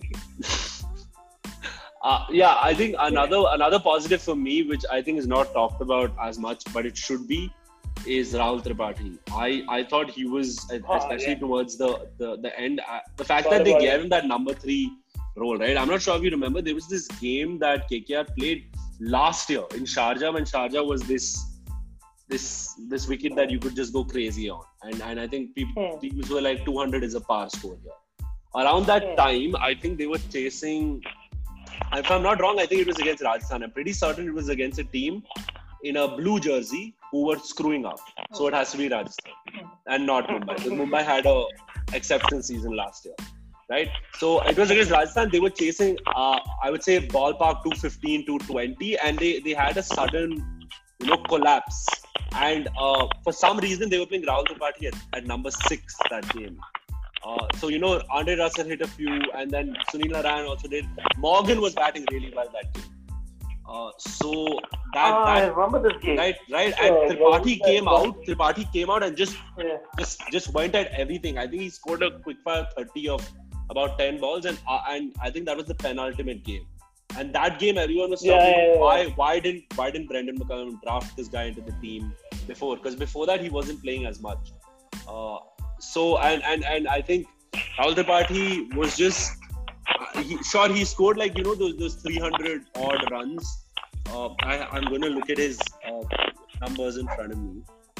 Uh, yeah, I think another another positive for me, which I think is not talked about as much, but it should be, is Rahul Tripathi. I, I thought he was, especially yeah. towards the, the, the end, uh, the fact that they gave him that number three role, right? I'm not sure if you remember, there was this game that K K R played last year in Sharjah, when Sharjah was this this this wicket that you could just go crazy on. And and I think people, hmm. people were like two hundred is a par score here. Around that hmm. time, I think they were chasing... If I'm not wrong, I think it was against Rajasthan. I'm pretty certain it was against a team in a blue jersey who were screwing up. So it has to be Rajasthan and not Mumbai. Because Mumbai had a exceptional season last year, right? So it was against Rajasthan. They were chasing, uh, I would say, ballpark two fifteen, two twenty, and they, they had a sudden, you know, collapse. And uh, for some reason, they were playing Rahul Tripathi at, at number six that game. Uh, so, you know, Andre Russell hit a few, and then Sunil Narayan also did. Morgan was batting really well that game. Uh, so, that, oh, that... I remember this game. Right, right. And yeah, Tripathi yeah, came out, Tripathi came out and just, yeah. just just went at everything. I think he scored a quickfire thirty of about ten balls, and uh, and I think that was the penultimate game. And that game, everyone was talking yeah, yeah, yeah. why why didn't why didn't Brendan McCullum draft this guy into the team before? Because before that, he wasn't playing as much. Uh, So and, and and I think Rahul Tripathi was just uh, he, sure he scored like you know those those three hundred odd runs. Uh, I, I'm going to look at his uh, numbers in front of me.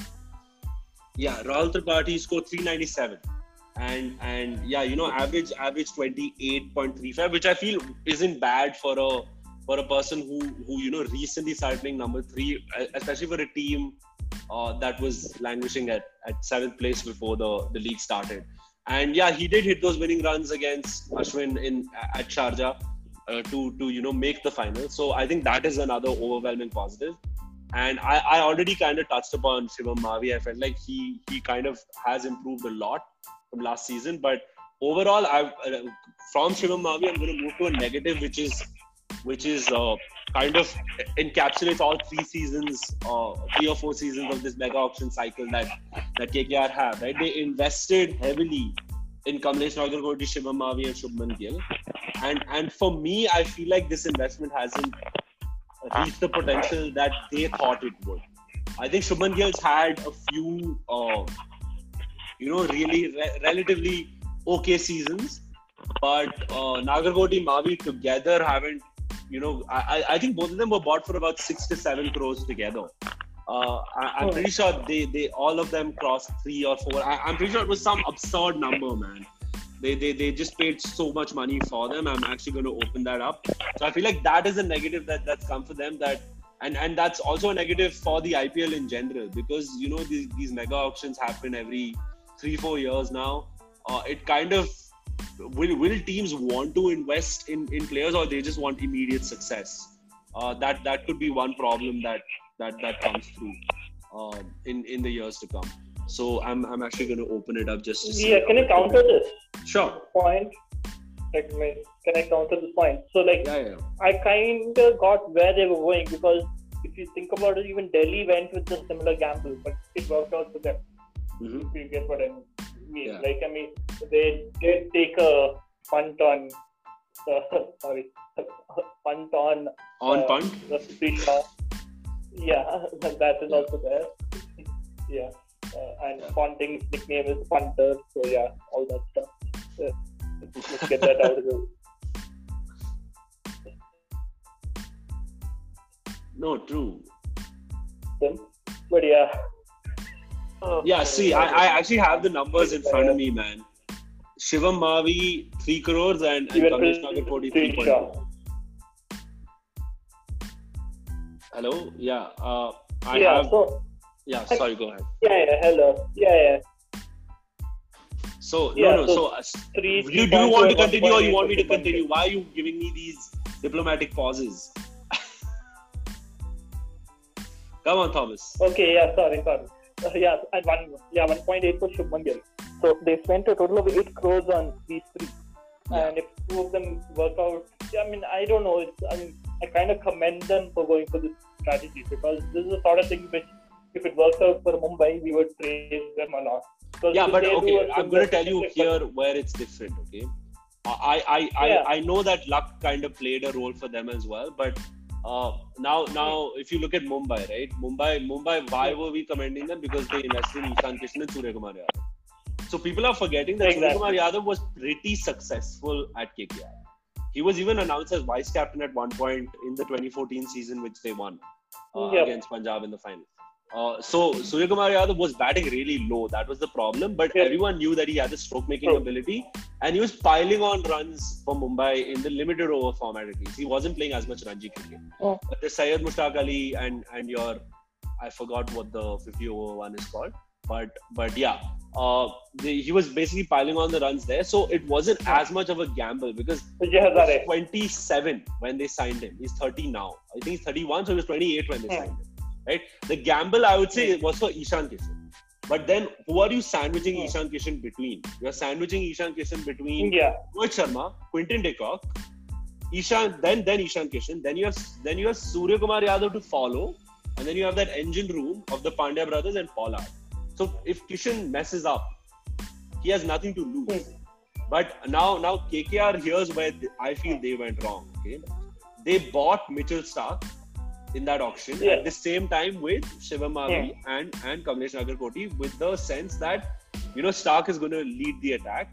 Yeah, Rahul Tripathi scored three ninety-seven, and and yeah, you know average average twenty-eight point three five, which I feel isn't bad for a for a person who who you know recently started playing number three, especially for a team uh, that was languishing at, at seventh place before the, the league started. And yeah, he did hit those winning runs against Ashwin in at Sharjah uh, to to you know make the final. So I think that is another overwhelming positive. And I, I already kind of touched upon Shivam Mavi. I felt like he he kind of has improved a lot from last season. But overall, I uh, from Shivam Mavi, I'm going to move to a negative, which is which is uh, kind of encapsulates all three seasons, uh, three or four seasons of this mega auction cycle that that K K R have. Right, they invested heavily in Kamlesh Nagarkoti, Shivam Mavi, and Shubman Gill. And and for me, I feel like this investment hasn't reached the potential that they thought it would. I think Shubman Gill's had a few, uh, you know, really re- relatively okay seasons, but uh, Nagarkoti, Mavi together haven't, you know, I, I think both of them were bought for about six to seven crores together. Uh, I, I'm pretty sure they, they all of them crossed three or four. I, I'm pretty sure it was some absurd number, man. They, they they just paid so much money for them. I'm actually going to open that up. So I feel like that is a negative that, that's come for them. That and, and that's also a negative for the I P L in general, because you know these, these mega auctions happen every three, four years now. Uh, it kind of will will teams want to invest in, in players, or they just want immediate success? Uh, that that could be one problem that that, that comes through uh, in, in the years to come. So I'm I'm actually going to open it up just to see. Yeah, can I counter this? Sure. Point. Like, can I counter this point? So, like, yeah, yeah. I kind of got where they were going, because if you think about it, even Delhi went with a similar gamble, but it worked out for them. Mm-hmm. If you get what I mean. Yeah. Like, I mean, they did take a punt on, uh, sorry, punt on. On uh, punt? Raspreet. Yeah, that is also there. Yeah. Uh, and Ponting's nickname is Punter, so yeah, all that stuff. Uh, let's get that out of the way. No, true. But yeah. Oh, yeah, see, I, I actually have the numbers in front of me, man. Shivam Mavi, three crores, and, and Kamlesh Nagarkoti, three point two. Hello? Yeah. Uh, I yeah, have... So, Yeah, sorry, go ahead. Yeah, yeah, hello. Yeah, yeah. So, yeah, no, no, so, so three, do, do you want to continue or you want me to continue? Why are you giving me these diplomatic pauses? Come on, Thomas. Okay, yeah, sorry, sorry. Uh, yeah, at one, yeah, one point eight for Shubman Gill. So, they spent a total of eight crores on these three. Yeah. And if two of them work out, I mean, I don't know. It's, I mean, I kind of commend them for going for this strategy, because this is the sort of thing which, if it works out for Mumbai, we would praise them a lot. Yeah, but okay, I'm going to tell you here where it's different, okay? I I, I, yeah. I know that luck kind of played a role for them as well, but uh, now now if you look at Mumbai, right? Mumbai, Mumbai, why were we commending them? Because they invested in Ishan Kishan and Surya Kumar Yadav. So people are forgetting that exactly. Surya Kumar Yadav was pretty successful at K K R. He was even announced as vice captain at one point in the twenty fourteen season, which they won uh, yep. against Punjab in the final. Uh, so Surya Kumar Yadav was batting really low. That was the problem. But yeah. everyone knew that he had the stroke-making True. ability, and he was piling on runs for Mumbai in the limited over format at least. He wasn't playing as much Ranji cricket. Oh. But the Syed Mushtaq Ali and and your, I forgot what the fifty over one is called. But but yeah, uh, the, he was basically piling on the runs there. So it wasn't as much of a gamble, because he was twenty-seven when they signed him. He's thirty now. I think he's thirty-one, so he was twenty-eight when they yeah. signed him. Right, the gamble I would say was for Ishan Kishan, but then who are you sandwiching yeah. Ishan Kishan between? You're sandwiching Ishan Kishan between yeah. Rohit Sharma, Quinton de Kock, Ishan, then then Ishan Kishan, then you have then you have Surya Kumar Yadav to follow, and then you have that engine room of the Pandya brothers and Pollard. So if Kishan messes up, he has nothing to lose. Mm. But now now K K R, here's where I feel they went wrong. Okay, they bought Mitchell Starc in that auction yeah. at the same time with Shivam Mavi yeah. and, and Kamlesh Nagarkoti, with the sense that, you know, Starc is going to lead the attack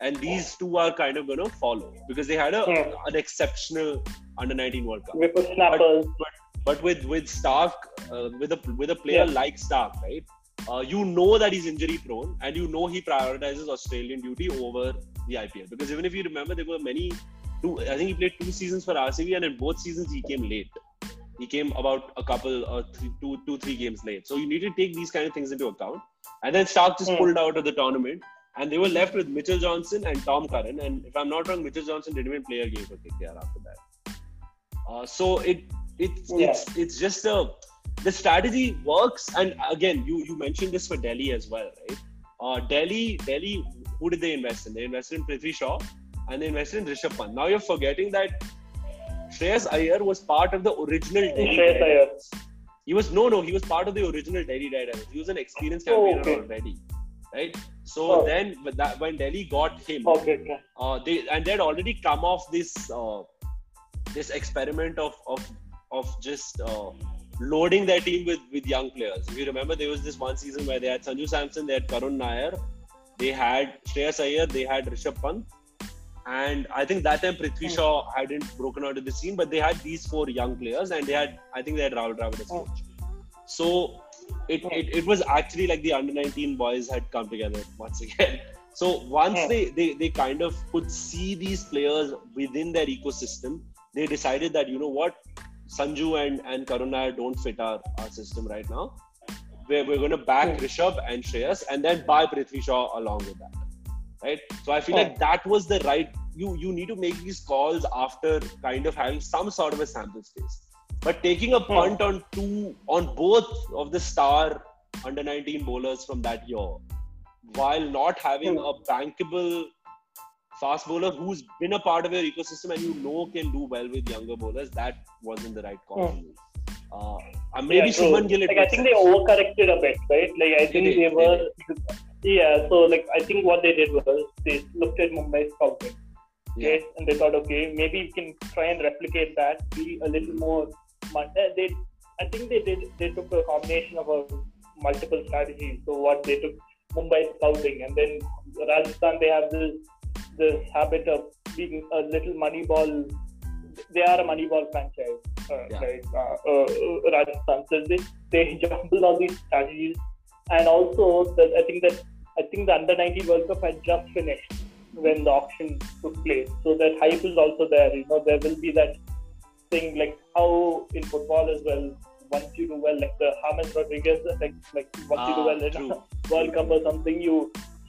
and these two are kind of going to follow because they had a Hmm. an exceptional under nineteen World Cup. Whippersnappers. But, but, but with with Stark, uh, with a with a player Yeah. like Stark, right? Uh, you know that he's injury prone, and you know he prioritizes Australian duty over the I P L. Because even if you remember, there were many. Two, I think he played two seasons for R C B, and in both seasons he came late. He came about a couple or three, two, two, three games late. So you need to take these kind of things into account. And then Stark just Hmm. pulled out of the tournament, and they were left with Mitchell Johnson and Tom Curran. And if I'm not wrong, Mitchell Johnson didn't even play a game for K K R after that. Uh, so it it's Yeah. it's it's just a the strategy works. And again, you you mentioned this for Delhi as well, right? Uh, Delhi Delhi, who did they invest in? They invested in Prithvi Shaw and they invested in Rishabh Pant. Now you're forgetting that Shreyas Iyer was part of the original Delhi Shreyas Iyer. Daredevils. He was no no he was part of the original Delhi Daredevils. He was an experienced Oh, campaigner okay. already, right? So Oh. then when, that, when Delhi got him, Okay, okay. uh, they and they'd already come off this uh, this experiment of of of just uh, loading their team with with young players. If you remember, there was this one season where they had Sanju Samson, they had Karun Nair, they had Shreyas Iyer, they had Rishabh Pant, and I think that time Prithvi Hmm. Shaw hadn't broken out of the scene, but they had these four young players, and they had I think they had Rahul Dravid as Hmm. coach. So it, it it was actually like the under nineteen boys had come together once again. So once Hmm. they, they they kind of could see these players within their ecosystem, they decided that, you know what, Sanju and, and Karun Nair don't fit our, our system right now. We're, we're going to back Hmm. Rishabh and Shreyas and then buy Prithvi Shaw along with that. Right? So I feel Hmm. like that was the right, you, you need to make these calls after kind of having some sort of a sample space. But taking a punt on two, on both of the star under nineteen bowlers from that year, while not having Hmm. a bankable fast bowler who's been a part of your ecosystem and you know can do well with younger bowlers, that wasn't the right call Hmm. to me. Uh, and maybe Yeah, true. Shubman Gill. it Like I makes think sense. they overcorrected a bit, right? Like I think did, they they were. Yeah. So like I think what they did was they looked at Mumbai's scouting, Yeah. okay, and they thought, okay, maybe we can try and replicate that, be a little more. They, I think they did. They took a combination of a multiple strategies. So what they took Mumbai scouting, and then Rajasthan they have this this habit of being a little money ball. They are a money ball franchise, uh, Yeah. right? Uh, uh, Rajasthan. So they they jumbled all these strategies, and also that I think that I think the under nineteen World Cup had just finished when the auction took place. So that hype is also there. You know, there will be that thing like how in football as well. Once you do well, like the James Rodriguez, like like once Ah, you do well in true. a World Cup or something, you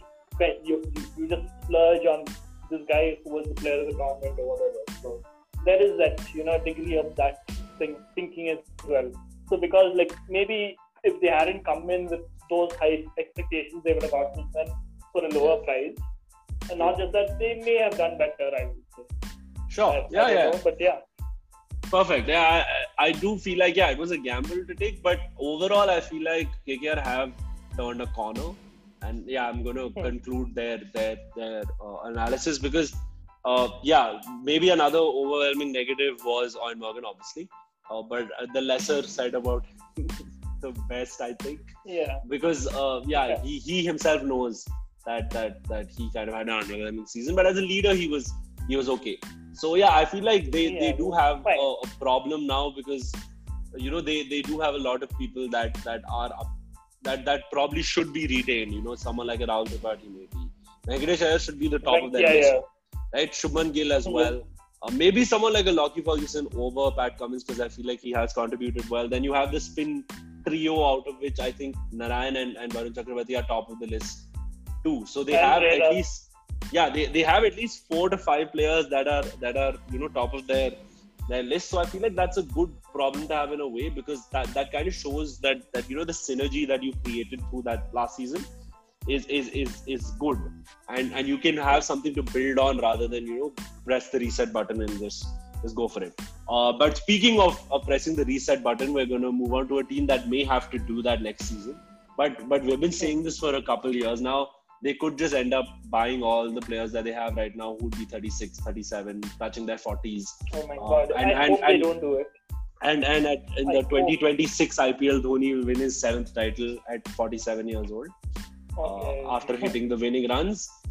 you you just splurge on this guy who was the player of the tournament or whatever. So there is that, you know, degree of that thing thinking as well. So because like maybe if they hadn't come in with those high expectations, they would have gotten them for a lower price. And not just that, they may have done better, I would say. Sure. I, yeah, I don't yeah. know, but yeah. Perfect. Yeah, I, I do feel like, yeah, it was a gamble to take, but overall, I feel like K K R have turned a corner. And yeah, I'm going to Hmm. conclude their their their uh, analysis because, uh, yeah, maybe another overwhelming negative was Owen Morgan, obviously, uh, but uh, the lesser side about the best, I think, Yeah. because uh, yeah, Yeah. he he himself knows that that that he kind of had an underwhelming season, but as a leader, he was he was okay. So yeah, I feel like they, Yeah, they do have fine. a, a problem now because, you know, they, they do have a lot of people that that are up, that that probably should be retained. You know, someone like a Rahul Tripathi maybe. Venkatesh Iyer should be the top Like, of their yeah, list, yeah. right? Shubman Gill as Mhm. well. Uh, maybe someone like a Lockie Ferguson over Pat Cummins because I feel like he has contributed well. Then you have the spin trio out of which I think Narayan and, and Varun Chakravarti are top of the list too. So they And have Reda. at least yeah they, they have at least four to five players that are that are you know top of their their list. So I feel like that's a good problem to have in a way because that, that kind of shows that that you know the synergy that you created through that last season is is is is good and and you can have something to build on rather than you know press the reset button and just just go for it. Uh, but speaking of, of pressing the reset button, we're going to move on to a team that may have to do that next season. But but we've been saying this for a couple of years now. They could just end up buying all the players that they have right now who would be thirty-six, thirty-seven, touching their forties. Oh my Uh, god. and- I and- hope they and- don't do it. And and at, in I the hope. twenty twenty-six I P L, Dhoni will win his seventh title at forty-seven years old Okay. uh, after hitting the winning runs.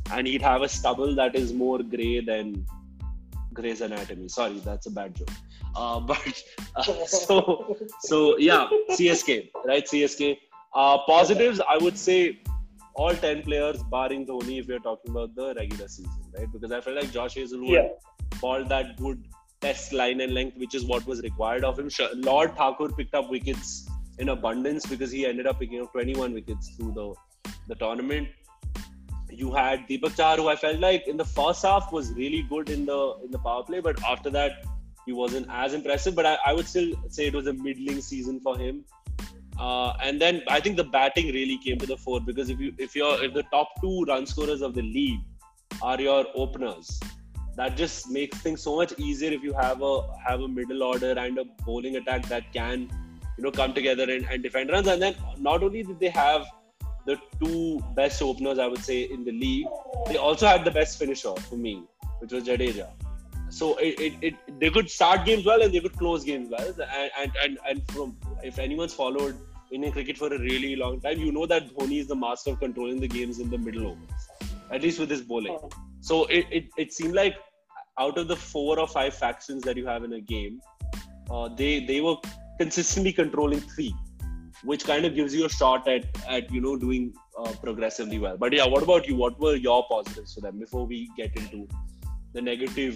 and he'd have a stubble that is more grey than Grey's Anatomy. Sorry, that's a bad joke. Uh, but uh, so so yeah, C S K, right? C S K. Uh, positives, I would say all ten players barring Dhoni if we're talking about the regular season, right? Because I felt like Josh Hazelwood Yeah. balled that good test line and length, which is what was required of him. Lord Thakur picked up wickets in abundance because he ended up picking up twenty-one wickets through the, the tournament. You had Deepak Chahar, who I felt like in the first half was really good in the in the power play, but after that he wasn't as impressive. But I, I would still say it was a middling season for him. Uh, and then I think the batting really came to the fore, because if you if you're if the top two run scorers of the league are your openers, that just makes things so much easier if you have a have a middle order and a bowling attack that can, you know, come together and, and defend runs. And then not only did they have the two best openers, I would say, in the league, they also had the best finisher for me, which was Jadeja. So it, it, it they could start games well and they could close games well. And and and, and from if anyone's followed Indian cricket for a really long time, you know that Dhoni is the master of controlling the games in the middle overs, at least with his bowling. So it, it, it seemed like out of the four or five factions that you have in a game, uh, they they were consistently controlling three, which kind of gives you a shot at, at you know, doing uh, progressively well. But yeah, what about you? What were your positives for them before we get into the negative?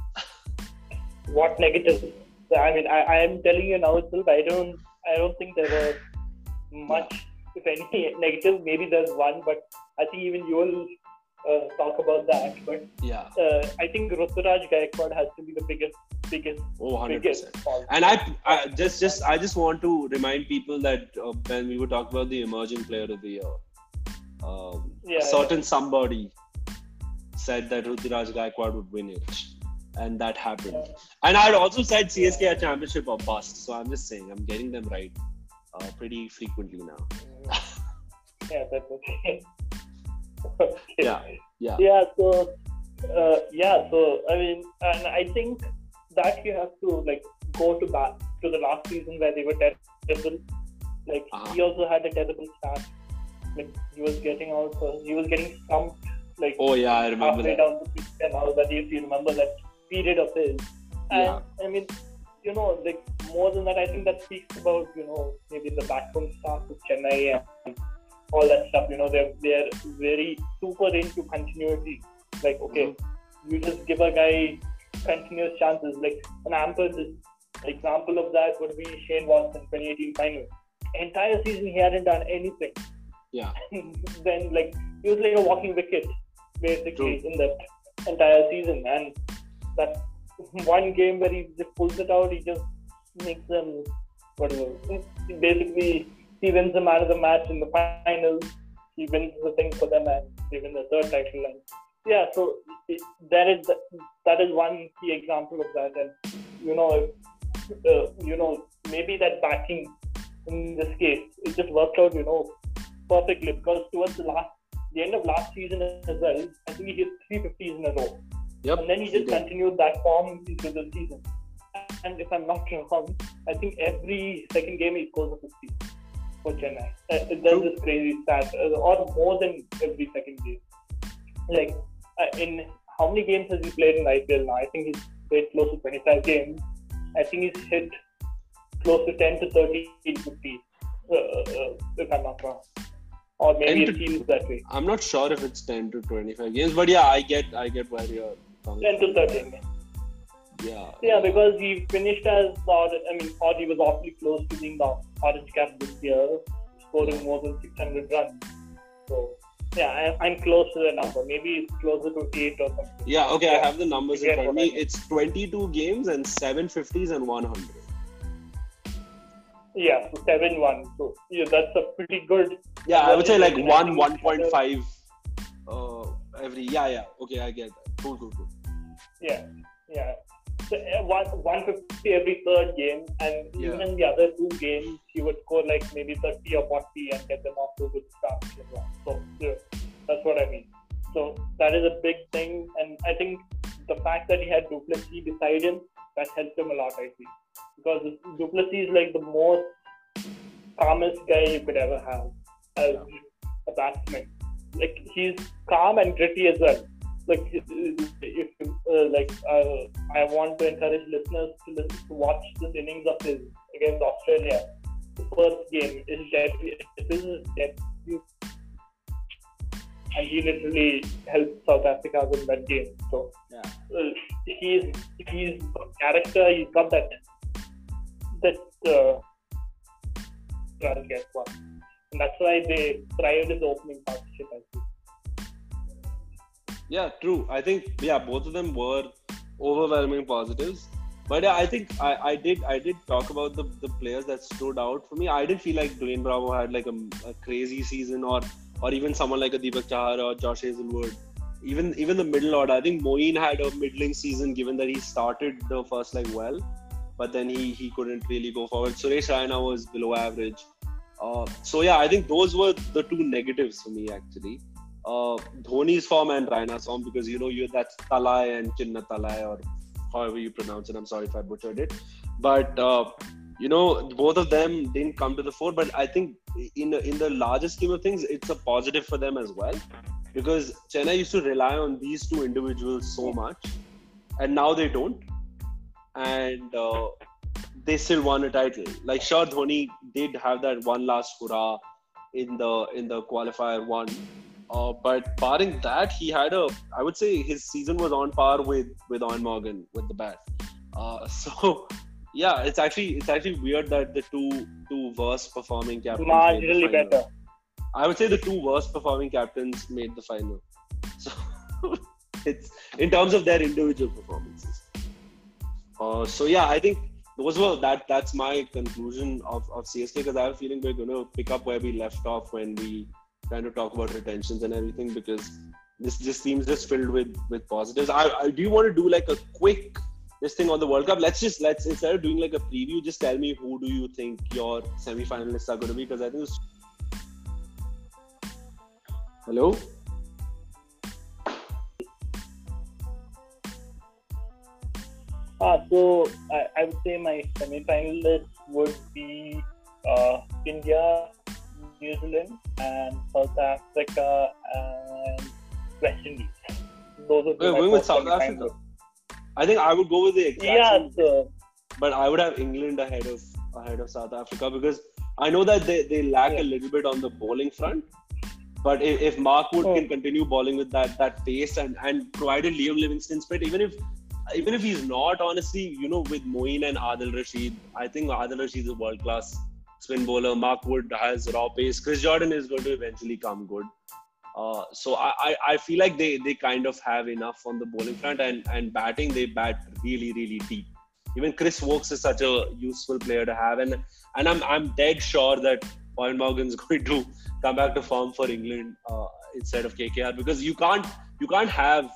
What negative? I mean, I, I am telling you now itself, I don't, I don't think there were much, if any, negative. Maybe there's one, but I think even you will uh, talk about that. But yeah, uh, I think Ruturaj Gaikwad has to be the biggest, biggest, oh, one hundred percent. biggest fault. And I, I just, just, I just want to remind people that uh, when we were talking about the emerging player of the year, um, Yeah, a certain somebody said that Ruturaj Gaikwad would win it. And that happened. Yeah. And I had also said C S K a championship or bust. So I'm just saying, I'm getting them right uh, pretty frequently now. Yeah, that's okay. Okay. Yeah, yeah. Yeah, so, uh, yeah, so, I mean, and I think that you have to, like, go to back to the last season where they were terrible. Like, Uh-huh. he also had a terrible start. Like, he was getting out, so he was getting stumped, like, Oh yeah, I remember halfway that. down the pitch and all that, if you remember that period of his. And, Yeah. I mean, you know, like, more than that, I think that speaks about, you know, maybe the backbone staff of Chennai and all that stuff. You know, they're, they're very super into continuity. Like, okay, Mm-hmm. you just give a guy continuous chances. Like, an ample example of that would be Shane Watson, twenty eighteen final. Entire season, he hadn't done anything. Yeah. Then, like, he was like a walking wicket, basically, True. in that entire season. And that one game where he just pulls it out, he just makes them, whatever. Basically, he wins the man of the match in the finals. He wins the thing for them, and they win the third title. And yeah, so it, that is that is one key example of that. And you know, uh, you know, maybe that backing in this case, it just worked out, you know, perfectly, because towards the last, the end of last season as well, I think he hit three fifties in a row. Yep. And then he just continued that form into the season. And if I'm not wrong, I think every second game he scores a fifty for Chennai. Uh, There's True. this crazy stat, uh, or more than every second game. Like, uh, in how many games has he played in I P L now? I think he's played close to twenty-five games. I think he's hit close to ten to thirteen fifties, uh, uh, if I'm not wrong. Or maybe ten it feels that way. I'm not sure if it's ten to twenty-five games, but yeah, I get, I get where you're coming ten to thirteen. from. Yeah. Yeah, because he finished as the, I mean, or he was awfully close to being the orange cap this year, scoring more than six hundred runs. So, yeah, I, I'm close to the number. Maybe it's closer to eight or something. Yeah, okay, I have the numbers in Yeah, front of me. what I mean. It's twenty-two games and seven fifties and one hundred. Yeah, so seven one. So, yeah, that's a pretty good. Yeah, I would say like I one, think one point five uh, every. Yeah, yeah. Okay, I get that. Cool, cool, cool. Yeah, yeah. So, uh, one, one fifty every third game, and Yeah. even in the other two games, he would score like maybe thirty or forty and get them off to a good start. So, yeah, that's what I mean. So, that is a big thing, and I think the fact that he had Duplessis beside him, that helped him a lot, I think. Because Duplessis is like the most calmest guy you could ever have as a batsman. like he's calm and gritty as well. Like if you, uh, like uh, I want to encourage listeners to listen, to watch this innings of his against Australia. The first game is debut. This is his debut, and he literally helped South Africa win that game. So yeah. uh, he's he's got character. He's got that that. Uh, I'll get one. And that's why they tried his opening partnership, I think. Yeah, true. I think yeah, both of them were overwhelming positives. But yeah, I think I, I did I did talk about the, the players that stood out for me. I didn't feel like Dwayne Bravo had like a, a crazy season, or or even someone like a Deepak Chahar or Josh Hazelwood. Even even the middle order. I think Moeen had a middling season, given that he started the first leg well, but then he he couldn't really go forward. Suresh Raina was below average. Uh, so yeah, I think those were the two negatives for me actually. Uh, Dhoni's form and Raina's form, because you know you that's Talai and Chinna Talai, or however you pronounce it. I'm sorry if I butchered it, but uh, you know both of them didn't come to the fore. But I think in the, in the larger scheme of things, it's a positive for them as well, because Chennai used to rely on these two individuals so much, and now they don't, and uh, they still won a title. Like sure, Dhoni did have that one last hurrah in the in the qualifier one. Uh, but barring that, he had a, I would say his season was on par with, with Eoin Morgan with the bat. Uh, so, yeah, it's actually it's actually weird that the two two worst performing captains marginally made the final. better. I would say the two worst performing captains made the final. So, it's in terms of their individual performances. Uh, so, yeah, I think those were that. That's my conclusion of, of C S K, because I have a feeling we're going to pick up where we left off when we kind of talk about retentions and everything, because this this team's just filled with with positives. I, I do you want to do like a quick this thing on the World Cup? Let's just let's instead of doing like a preview, just tell me who do you think your semi-finalists are going to be, because I think it's... Hello. Ah, so I, I would say my semi-finalists would be uh, India, New Zealand, and South Africa, and West Indies. Those would be We're my going with top South Africa. finalists. I think I would go with the exact Yeah, same, so, but I would have England ahead of ahead of South Africa, because I know that they, they lack Yeah. a little bit on the bowling front. But if, if Mark Wood Oh. can continue bowling with that that pace, and, and provided Liam Livingstone's fit, even if even if he's not, honestly, you know, with Moeen and Adil Rashid, I think Adil Rashid is a world class spin bowler. Mark Wood has raw pace. Chris Jordan is going to eventually come good. Uh, so I, I, I feel like they, they kind of have enough on the bowling front, and, and batting, they bat really, really deep. Even Chris Wokes is such a useful player to have, and and I'm I'm dead sure that Eoin Morgan's going to come back to form for England uh, instead of K K R, because you can't you can't have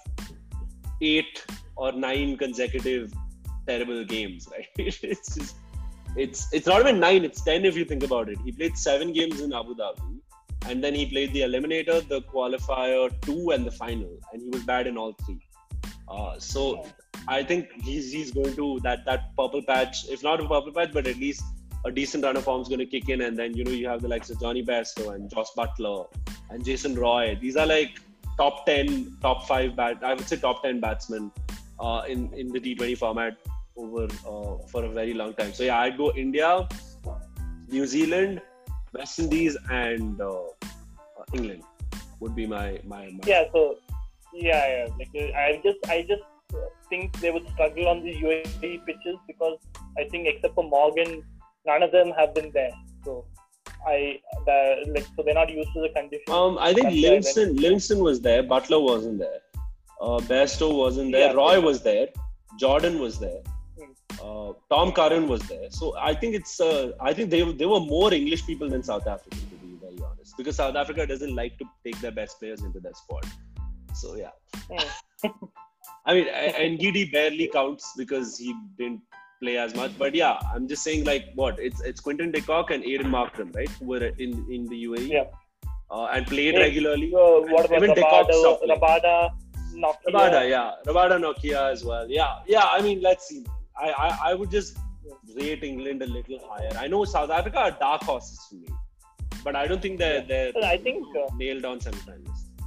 eight or nine consecutive terrible games, right? It's just it's it's not even nine, it's ten if you think about it. He played seven games in Abu Dhabi, and then he played the eliminator, the qualifier two, and the final, and he was bad in all three. Uh, so I think he's he's going to that that purple patch, if not a purple patch, but at least a decent run of form is going to kick in, and then you know you have the likes of Johnny Bairstow and Joss Butler and Jason Roy. These are like top ten, top five bat. I would say top ten batsmen uh, in in the T twenty format over uh, for a very long time. So yeah, I'd go India, New Zealand, West Indies, and uh, uh, England would be my my. my yeah, so yeah, yeah. Like uh, I just I just think they would struggle on the U A E pitches, because I think except for Morgan, none of them have been there. So I the, like so they're not used to the conditions. Um, I think That's why Livingston Livingston was there. Butler wasn't there. Uh, Bairstow wasn't there. Yeah. Roy was there. Jordan was there. Hmm. Uh, Tom Curran was there. So I think it's. Uh, I think they they were more English people than South African, to be very honest, because South Africa doesn't like to take their best players into their squad. So yeah. Hmm. I mean, N G D barely counts because he didn't play as much. But yeah, I'm just saying, like, what? It's it's Quinton de Kock and Aidan Markram, right? Who were in, in the U A E Yeah. uh, and played Yeah. regularly. So what about Even de Kock stopped Rabada, playing. Rabada, Nokia? Rabada, yeah. Rabada, Nokia as well. Yeah, yeah. I mean, let's see. I, I, I would just rate England a little higher. I know South Africa are dark horses for me, but I don't think they're, they're Well, I think uh, nailed down semi-finalists.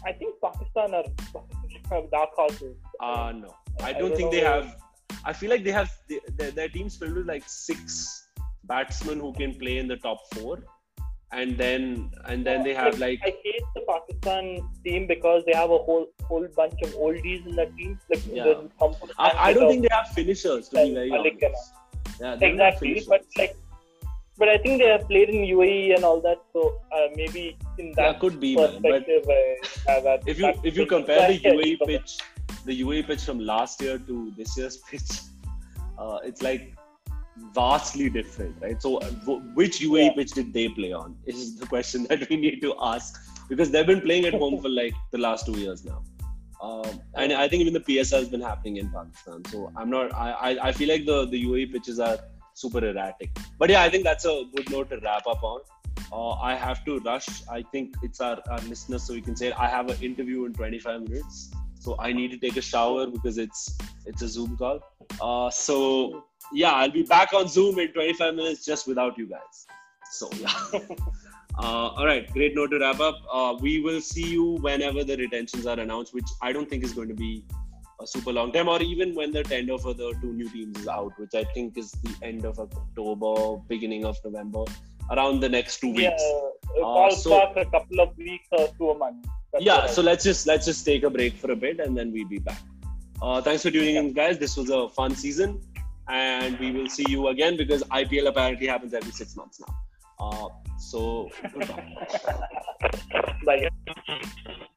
I think Pakistan are dark horses. Uh, no. I I don't don't think they know. have. I feel like they have. They, their, their team's filled with like six batsmen who can play in the top four. And then and then they have like. I hate the Pakistan team because they have a whole whole bunch of oldies in that team. Like, Yeah. there's some- I, I don't think they have finishers, to be very Malik and honest. Yeah, they don't have exactly, finishers. but like, but I think they have played in U A E and all that, so uh, maybe in Yeah, that could be, man. But perspective, I have that. if you that if you pitch. compare the Yeah, U A E so- pitch, the U A E pitch from last year to this year's pitch, uh, it's like vastly different, right? So, uh, w- which U A E Yeah. pitch did they play on? Is the question that we need to ask, because they've been playing at home for like the last two years now. Um, and I think even the P S L has been happening in Pakistan. So I'm not. I, I, I feel like the, the U A E pitches are super erratic. But yeah, I think that's a good note to wrap up on. Uh, I have to rush. I think it's our, our listeners, so we can say I have an interview in twenty-five minutes. So I need to take a shower because it's it's a Zoom call. Uh, so yeah, I'll be back on Zoom in twenty-five minutes just without you guys. So yeah. Uh, all right, great note to wrap up. Uh, we will see you whenever the retentions are announced, which I don't think is going to be a super long time, or even when the tender for the two new teams is out, which I think is the end of October, beginning of November, around the next two Yeah, weeks. uh, Uh, ballpark so- a couple of weeks or to a month. That's Yeah, what I so let's just let's just take a break for a bit and then we'll be back. Uh, thanks for tuning in, guys. This was a fun season, and we will see you again because I P L apparently happens every six months now. Uh, so goodbye. Bye.